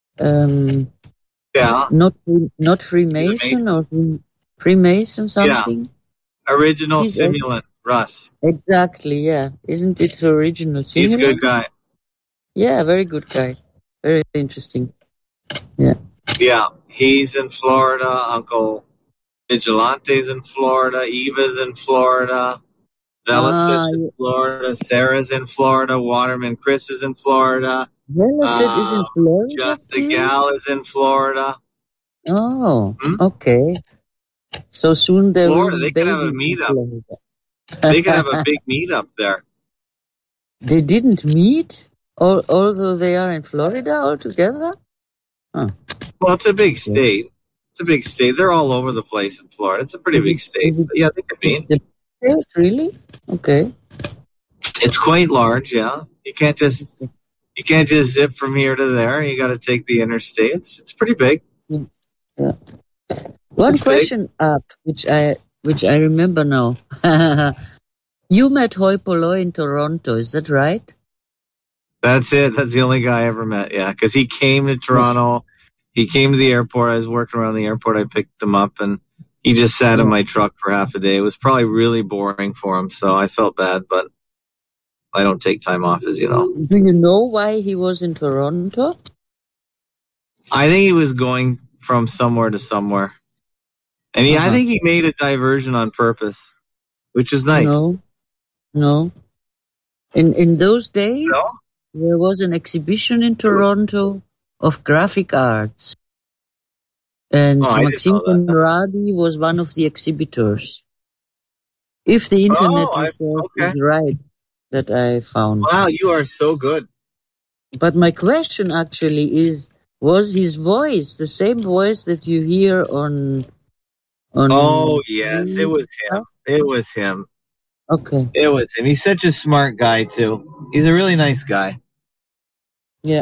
Yeah.
Not Freemason or Freemason something.
Yeah. Original Simulant, Russ.
Exactly, yeah. Isn't it original Simulant?
He's a good guy.
Yeah, very good guy. Very interesting. Yeah.
Yeah, he's in Florida. Uncle Vigilante's in Florida. Eva's in Florida. Velicet in Florida. Sarah's in Florida. Waterman Chris is in Florida.
Velicet is in Florida.
Just the Gal is in Florida.
Oh, okay. So soon there
Florida,
will
they
be
could have a meetup. They could have a big meetup there.
They didn't meet, although they are in Florida altogether? Huh.
Well, it's a big state. It's a big state. They're all over the place in Florida. It's a pretty big state. Yeah, they could meet.
Really? Okay.
It's quite large, yeah. You can't just zip from here to there. You got to take the interstates. It's pretty big.
Yeah. One question up, which I remember now. You met Hoi Polloi in Toronto, is that right?
That's it. That's the only guy I ever met, yeah. Because he came to Toronto. He came to the airport. I was working around the airport. I picked him up, and he just sat in my truck for half a day. It was probably really boring for him, so I felt bad, but I don't take time off, as you know.
Do you know why he was in Toronto?
I think he was going from somewhere to somewhere. And I think he made a diversion on purpose, which is nice.
No. In those days, there was an exhibition in Toronto of graphic arts. And Maxime Conradi was one of the exhibitors. If the internet is right, that I found.
Wow, you are so good.
But my question actually is, was his voice the same voice that you hear on
Oh, yes, it was him. It was him.
Okay.
It was him. He's such a smart guy, too. He's a really nice guy.
Yeah.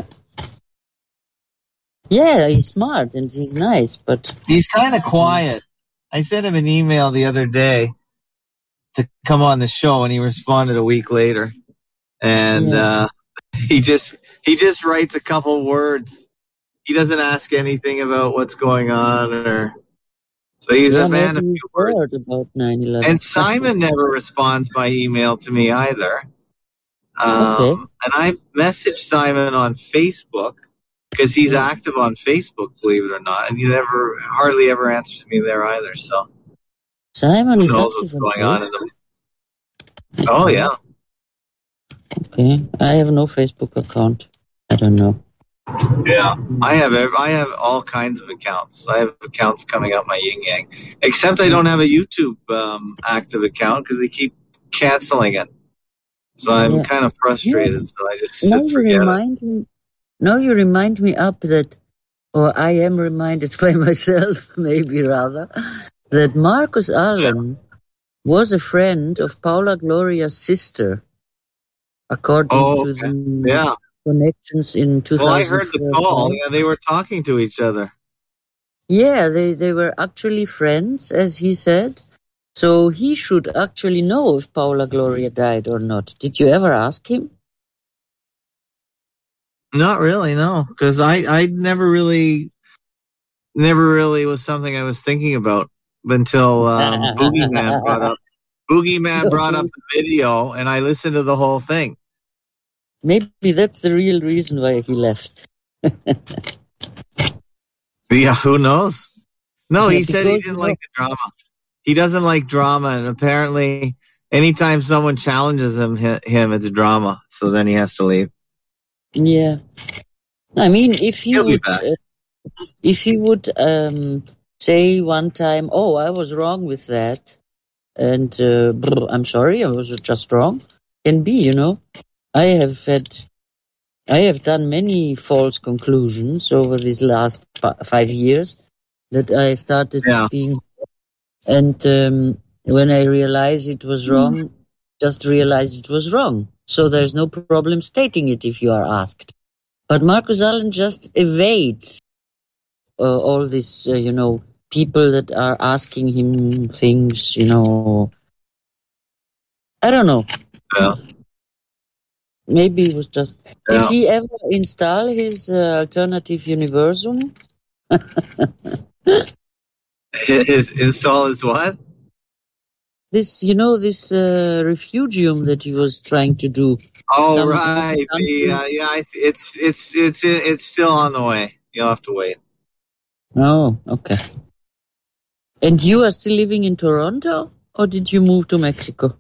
Yeah, he's smart and he's nice, but...
He's kind of quiet. I sent him an email the other day to come on the show, and he responded a week later. And he just writes a couple words. He doesn't ask anything about what's going on So he's a man of few words.
About 9/11.
And Simon never responds by email to me either.
Okay.
And I've messaged Simon on Facebook because he's active on Facebook, believe it or not, and he hardly ever answers me there either. So
Simon is
knows
active
what's going on in the. Oh yeah.
Okay, I have no Facebook account. I don't know.
Yeah, I have all kinds of accounts. I have accounts coming up my yin yang, except I don't have a YouTube active account because they keep canceling it. So I'm kind of frustrated. So I just forget it.
Now you remind me up that, or I am reminded by myself, maybe rather, that Marcus Allen was a friend of Paula Gloria's sister, according to the connections in 2004.
Well, I heard the call. Yeah, they were talking to each other.
Yeah, they were actually friends, as he said. So he should actually know if Paula Gloria died or not. Did you ever ask him?
Not really, no, because I never really was something I was thinking about until Boogeyman brought up the video, and I listened to the whole thing.
Maybe that's the real reason why he left.
Yeah, who knows? No, he said he didn't like the drama. He doesn't like drama, and apparently anytime someone challenges him, it's drama, so then he has to leave.
Yeah. I mean, if he would say one time, oh, I was wrong with that, and I'm sorry, I was just wrong, can be, you know. I have done many false conclusions over these last 5 years that I started being, and when I realized it was wrong, just realized it was wrong. So there's no problem stating it if you are asked. But Marcus Allen just evades all this, people that are asking him things, I don't know.
Yeah.
Maybe it was just...
Yeah.
Did he ever install his alternative universum?
Install his what?
This, this refugium that he was trying to do.
Oh, right. It's still on the way. You'll have to wait.
Oh, okay. And you are still living in Toronto, or did you move to Mexico?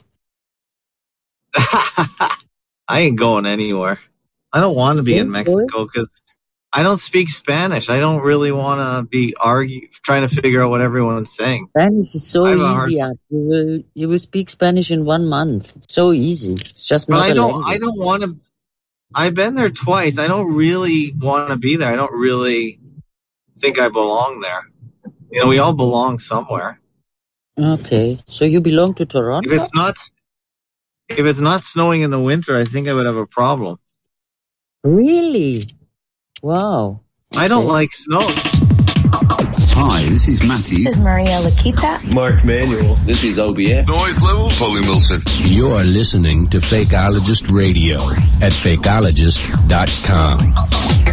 I ain't going anywhere. I don't want to be in Mexico because I don't speak Spanish. I don't really want to be trying to figure out what everyone's saying.
Spanish is so easy. You will speak Spanish in 1 month. It's so easy. It's just not. But
I don't want to. I've been there twice. I don't really want to be there. I don't really think I belong there. We all belong somewhere.
Okay, so you belong to Toronto?
If it's not snowing in the winter, I think I would have a problem.
Really? Wow. Okay.
I don't like snow.
Hi, this is Matthew.
This is Maria Lakita.
Mark Manuel.
This is OBF.
Noise level. Polly Wilson.
You're listening to Fakeologist Radio at fakeologist.com.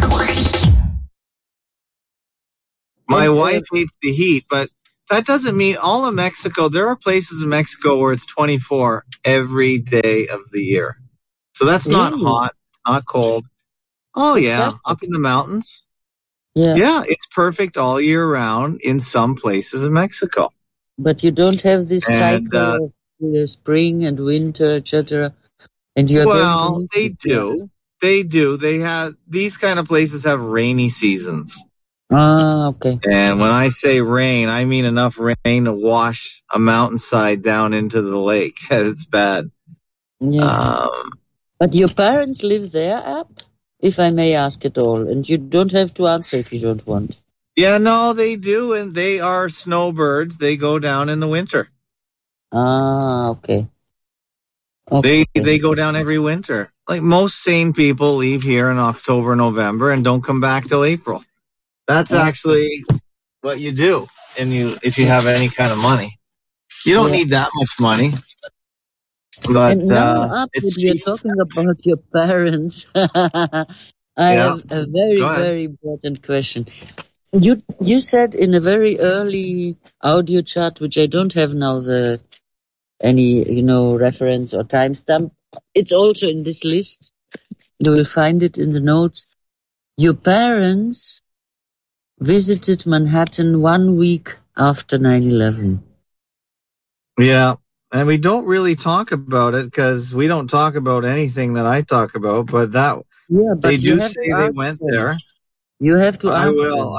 My wife hates the heat, but that doesn't mean all of Mexico. There are places in Mexico where it's 24 every day of the year. So that's not hot, not cold. Oh, yeah, up in the mountains. Yeah, it's perfect all year round in some places in Mexico.
But you don't have this cycle of spring and winter, etc. And you
are they do. They do. They have these kind of places have rainy seasons.
Ah, okay.
And when I say rain, I mean enough rain to wash a mountainside down into the lake. It's bad.
Yeah. But your parents live there, Ab? If I may ask at all. And you don't have to answer if you don't want.
Yeah, no, they do. And they are snowbirds. They go down in the winter.
Ah, okay.
They go down every winter. Like most sane people leave here in October, November, and don't come back till April. That's actually what you do, if you have any kind of money. You don't need that much money. But
and now, you're talking about your parents. I have a very, very important question. You said in a very early audio chat, which I don't have now any reference or timestamp. It's also in this list. You will find it in the notes. Your parents visited Manhattan 1 week after 9/11.
Yeah, and we don't really talk about it because we don't talk about anything that I talk about, but they do say they went there.
You have to ask them.
I will.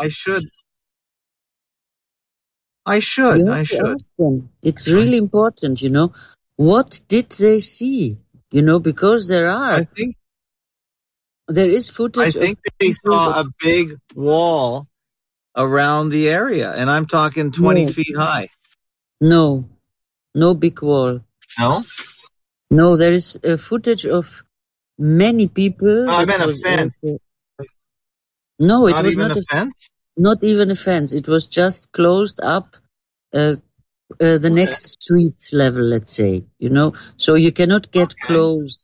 I should.
Ask them. It's really important, What did they see? Because there is footage.
I think they saw a big wall around the area, and I'm talking 20 feet high.
No big wall. No, there is footage of many people.
No, I meant a fence.
No, it was not
a fence.
Not even a fence. It was just closed up, the next street level, let's say. So you cannot get close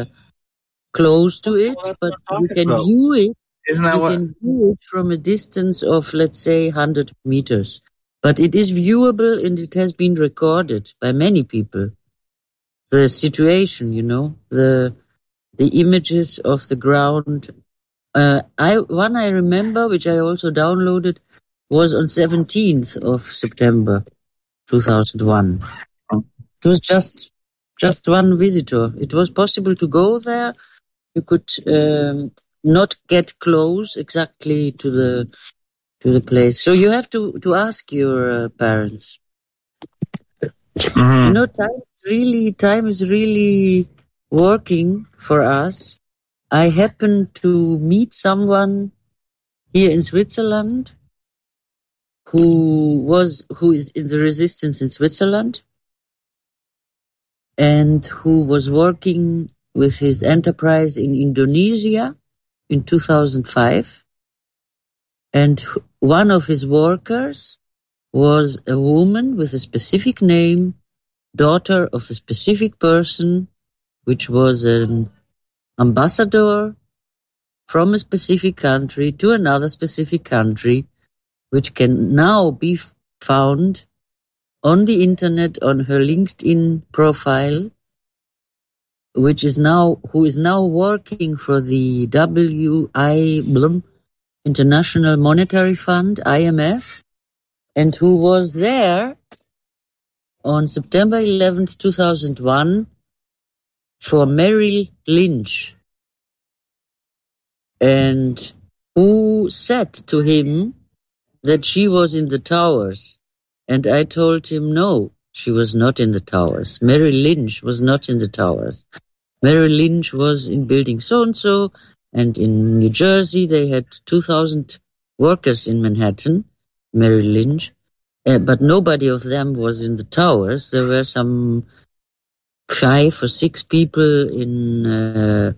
to it, but you can view it.
Isn't that
you can view it from a distance of, let's say, 100 meters. But it is viewable and it has been recorded by many people. The situation, the images of the ground. One I remember, which I also downloaded, was on 17th of September 2001. It was just one visitor. It was possible to go there. You could not get close exactly to the place. So you have to ask your parents.
Mm-hmm.
Time is really working for us. I happened to meet someone here in Switzerland who is in the resistance in Switzerland and who was working with his enterprise in Indonesia in 2005, and one of his workers was a woman with a specific name, daughter of a specific person, which was an ambassador from a specific country to another specific country, which can now be found on the internet on her LinkedIn profile, who is now working for the International Monetary Fund, IMF, and who was there on September 11th, 2001 for Merrill Lynch, and who said to him that she was in the towers. And I told him, no, she was not in the towers. Merrill Lynch was not in the towers. Merrill Lynch was in building so-and-so, and in New Jersey they had 2,000 workers in Manhattan, Merrill Lynch, but nobody of them was in the towers. There were some 5 or 6 people in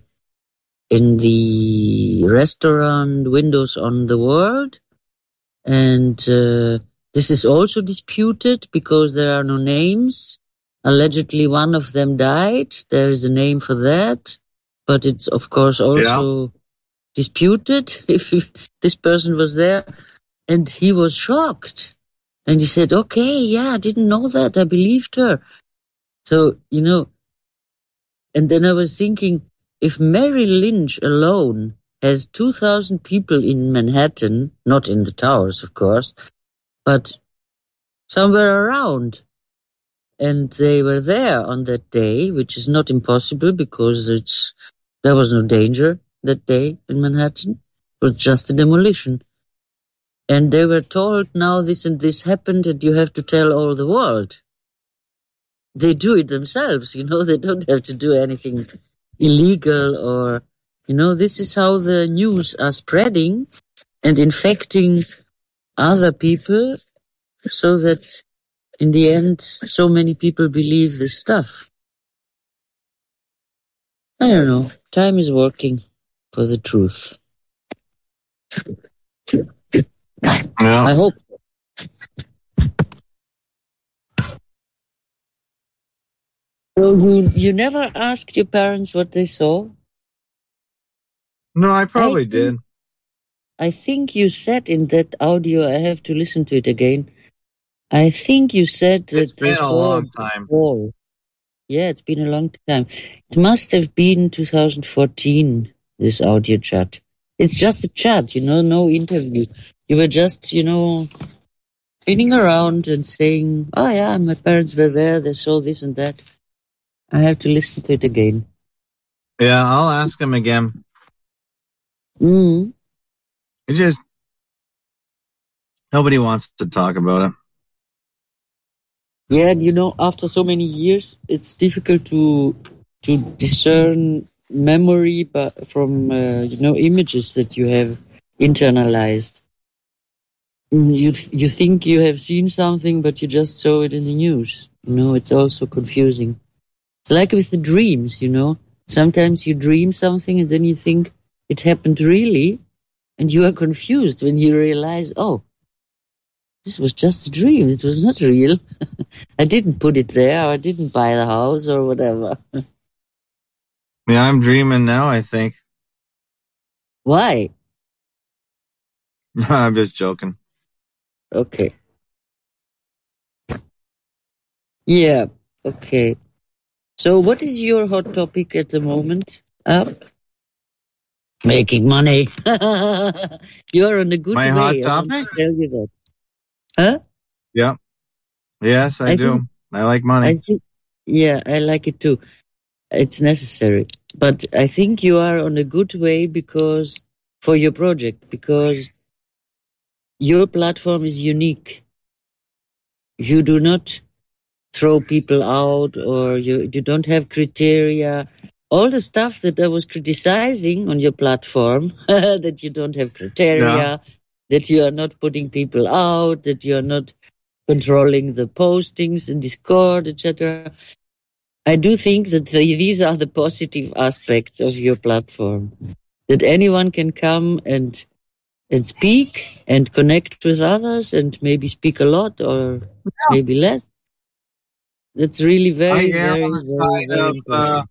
the restaurant Windows on the World, and this is also disputed because there are no names. Allegedly one of them died. There is a name for that, but it's of course also disputed if this person was there. And he was shocked. And he said, okay, yeah, I didn't know that. I believed her. So, and then I was thinking, if Merrill Lynch alone has 2,000 people in Manhattan, not in the towers, of course, but somewhere around, and they were there on that day, which is not impossible because there was no danger that day in Manhattan. It was just a demolition. And they were told, now this and this happened and you have to tell all the world. They do it themselves, they don't have to do anything illegal or, this is how the news are spreading and infecting other people so that in the end, so many people believe this stuff. I don't know. Time is working for the truth.
Yeah.
I hope. So you never asked your parents what they saw?
No, I probably did.
I think you said in that audio, I have to listen to it again. I think you said that they saw
a long time.
Wall. Yeah, it's been a long time. It must have been 2014, this audio chat. It's just a chat, no interview. You were just, spinning around and saying, oh yeah, my parents were there, they saw this and that. I have to listen to it again.
Yeah, I'll ask him again.
Mm.
It just, nobody wants to talk about it.
Yeah, after so many years, it's difficult to discern memory from images that you have internalized. You think you have seen something, but you just saw it in the news. It's also confusing. It's like with the dreams, Sometimes you dream something and then you think it happened really, and you are confused when you realize, oh, this was just a dream. It was not real. I didn't put it there. Or I didn't buy the house or whatever.
Yeah, I'm dreaming now, I think.
Why?
I'm just joking.
Okay. Yeah, okay. So what is your hot topic at the moment? Making money. You're on a good way.
My hot
I want
topic?
to tell you that. Huh?
Yeah. Yes, I do. I like money.
I like it too. It's necessary. But I think you are on a good way for your project, because your platform is unique. You do not throw people out, or you don't have criteria. All the stuff that I was criticizing on your platform, that you don't have criteria, that you are not putting people out, that you are not controlling the postings in Discord, etc. I do think that these are the positive aspects of your platform. that anyone can come and speak and connect with others and maybe speak a lot or maybe less. That's really very, very, very, very important.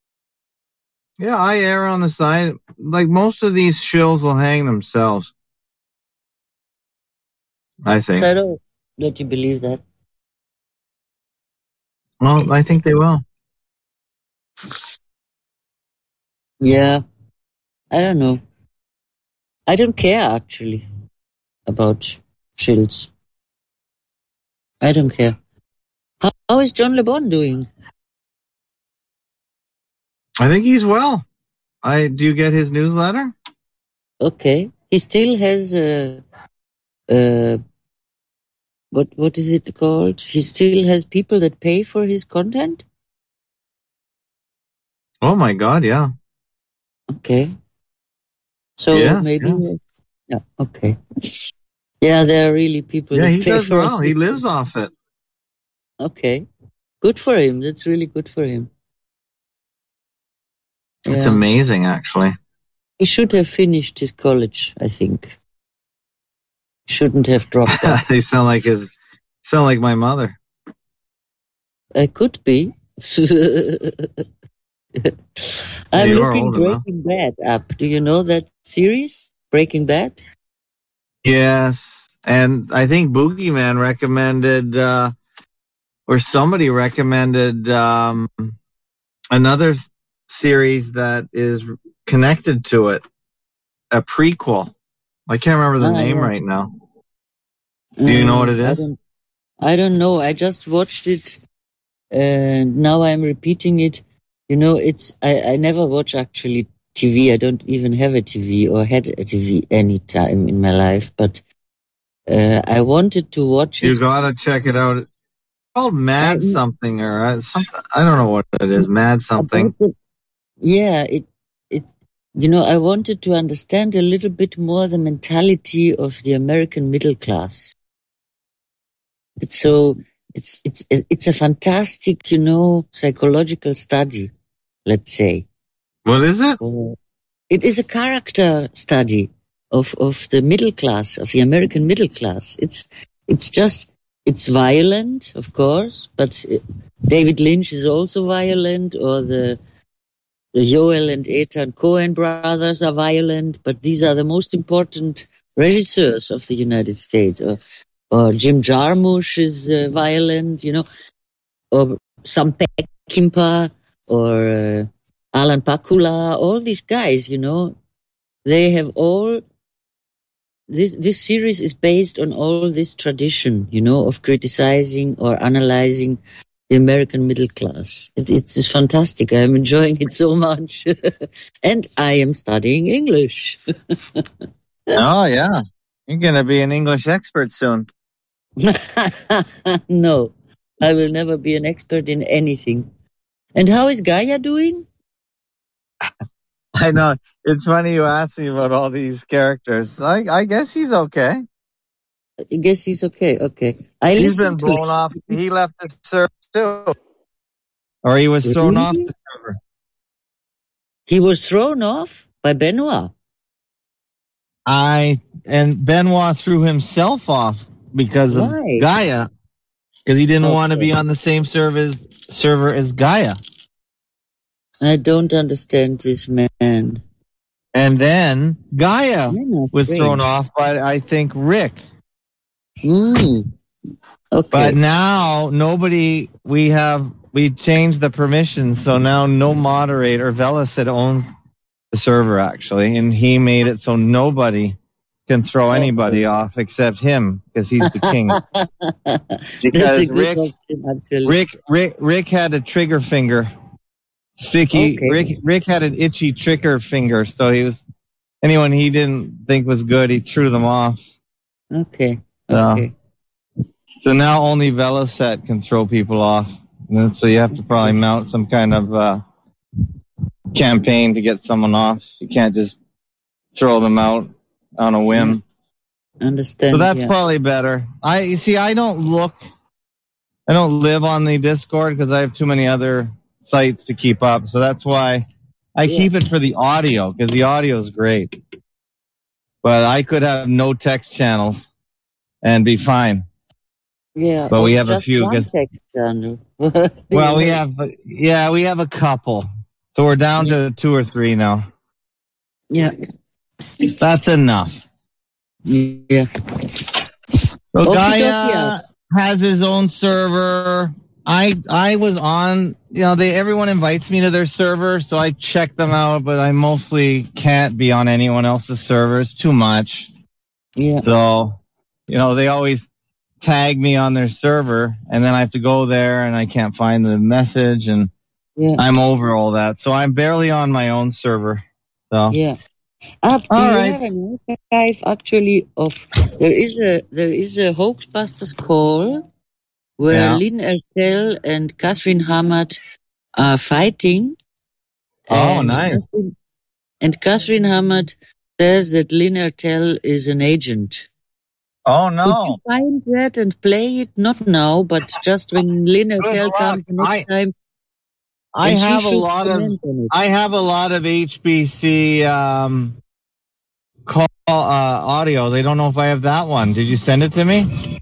I err on the side. Like most of these shills will hang themselves. I think.
So I don't let you believe that.
Well, I think they will.
Yeah. I don't know. I don't care actually about shills. I don't care. How is John Le Bon doing?
I think he's well. Do you get his newsletter?
Okay. He still has what is it called? He still has people that pay for his content?
Oh my God, yeah.
Okay. So
Yes,
maybe
yes.
yeah, okay. Yeah, there are really people
Yeah,
that
he
pay
does
for
well.
it.
He lives off it.
Okay. Good for him. That's really good for him.
It's
Yeah.
amazing, actually.
He should have finished his college, I think. Shouldn't have dropped out.
They sound like my mother.
I could be. I'm
You are
looking
old enough.
Breaking Bad up. Do you know that series? Breaking Bad?
Yes, and I think Boogeyman recommended, or somebody recommended, another series that is connected to it, a prequel. I can't remember the name right now. Do you know what it is?
I don't know. I just watched it, and now I'm repeating it. You know, I never watch actually TV. I don't even have a TV or had a TV any time in my life, but I wanted to watch it.
You gotta check it out. It's called Mad something or something. I don't know what it is. Mad something.
Yeah, you know, I wanted to understand a little bit more the mentality of the American middle class. It's a fantastic, you know, psychological study, let's say.
What is it?
It is a character study of the middle class, of the American middle class. It's violent, of course, but David Lynch is also violent, or the Joel and Ethan Coen brothers are violent, but these are the most important regisseurs of the United States. Or Jim Jarmusch is violent, you know, or Sam Peckinpah, or Alan Pakula, all these guys, you know, they have all, this series is based on all this tradition, you know, of criticizing or analyzing the American middle class. It's fantastic. I'm enjoying it so much. And I am studying English.
Oh, yeah. You're going to be an English expert soon.
No, I will never be an expert in anything. And how is Gaia doing?
I know. It's funny you ask me about all these characters. I guess he's okay.
I guess he's okay. Okay.
He's been blown off. He left the server too. Or he was thrown off the server.
He was thrown off by Benoit.
And Benoit threw himself off because of Gaia. Because he didn't want to be on the same server as Gaia.
I don't understand this man.
And then Gaia was thrown off by, I think, Rick.
Okay.
But now we changed the permissions, so now no moderator. Velasat owns the server actually, and he made it so nobody can throw anybody off except him because he's the king. Because Rick had a trigger finger. Sticky. Okay. Rick had an itchy trigger finger, so anyone he didn't think was good, he threw them off.
Okay.
So now only Velasat can throw people off. And so you have to probably mount some kind of campaign to get someone off. You can't just throw them out on a whim.
Understand.
So that's probably better. I don't live on the Discord because I have too many other sites to keep up. So that's why I keep it for the audio because the audio is great. But I could have no text channels and be fine.
Yeah.
But we have
just
a few.
one text channel.
Well, we have a couple. So we're down to 2 or 3 now.
Yeah.
That's enough.
Yeah.
So Gaia has his own server. I was on, everyone invites me to their server, so I check them out, but I mostly can't be on anyone else's server. It's too much.
Yeah.
So, they always tag me on their server, and then I have to go there, and I can't find the message, and I'm over all that. So I'm barely on my own server. So
yeah. Do you have an archive actually of there is a Hoaxbusters call where Lynn Ertel and Catherine Hamad are fighting.
Oh, nice.
And Catherine Hamad says that Lynn Ertel is an agent.
Oh, no.
Could you find that and play it? Not now, but just when Lynn Ertel comes the next time.
I have a lot of HBC call audio. They don't know if I have that one. Did you send it to me?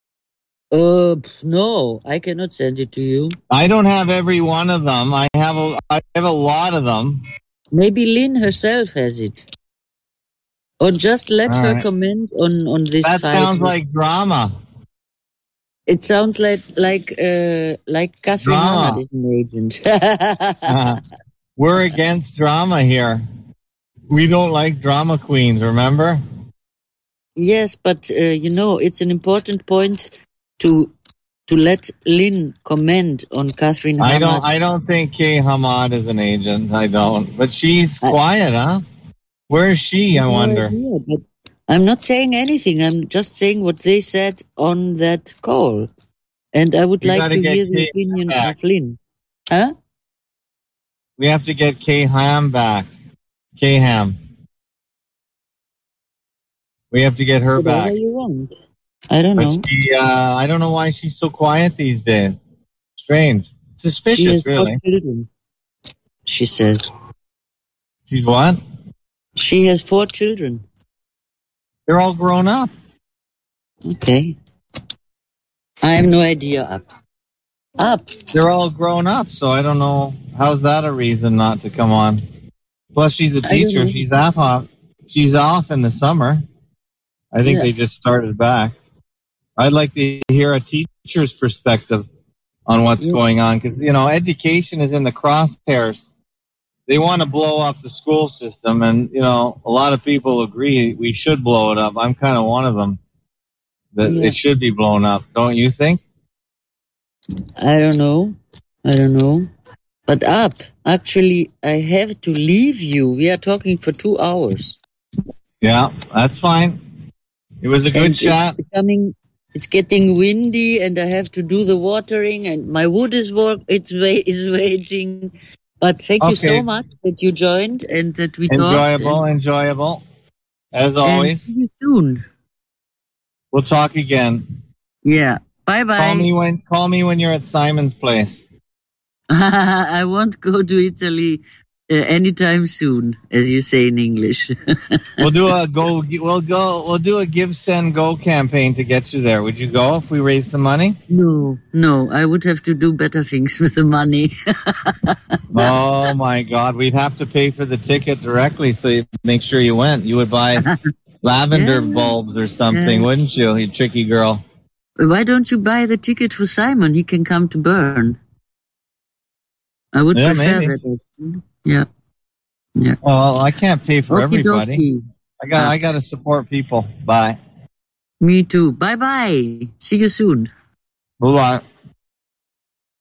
No, I cannot send it to you.
I don't have every one of them. I have a lot of them.
Maybe Lynn herself has it. Or just let her comment on this fight.
That sounds like drama.
It sounds like Catherine Hamad is an agent.
We're against drama here. We don't like drama queens, remember?
Yes, but it's an important point to let Lynn comment on Catherine Hamad.
I don't think Kay Hamad is an agent. I don't. But she's quiet, huh? Where is she, I wonder?
But I'm not saying anything. I'm just saying what they said on that call. And I would like to hear the opinion of Lynn. Huh?
We have to get Kay Ham back. Kay Ham. We have to get her back.
Whatever you want. I don't know.
I don't know why she's so quiet these days. Strange. Suspicious, really.
4 children, she says.
She's what?
She has 4 children.
They're all grown up.
Okay. I have no idea. Up.
They're all grown up, so I don't know. How's that a reason not to come on? Plus, she's a teacher. She's off in the summer. I think they just started back. I'd like to hear a teacher's perspective on what's going on, because, education is in the crosshairs. They want to blow up the school system, and, a lot of people agree we should blow it up. I'm kind of one of them, that it should be blown up. Don't you think?
I don't know. But actually, I have to leave you. We are talking for 2 hours.
Yeah, that's fine. It was a good chat.
It's getting windy, and I have to do the watering, and my wood is waiting. But thank you so much that you joined and that we talked.
Enjoyable. As always.
See you soon.
We'll talk again.
Yeah. Bye-bye.
Call me when you're at Simon's place.
I won't go to Italy anytime soon, as you say in English.
We'll do a give, send, go campaign to get you there. Would you go if we raise some money?
No, I would have to do better things with the money.
Oh my God, we'd have to pay for the ticket directly, so you make sure you went. You would buy lavender bulbs or something, wouldn't you? You tricky girl.
Why don't you buy the ticket for Simon? He can come to Bern. I would prefer that. Yeah.
Well, I can't pay for everybody. I got to support people. Bye.
Me too. Bye-bye. See you soon.
Bye-bye.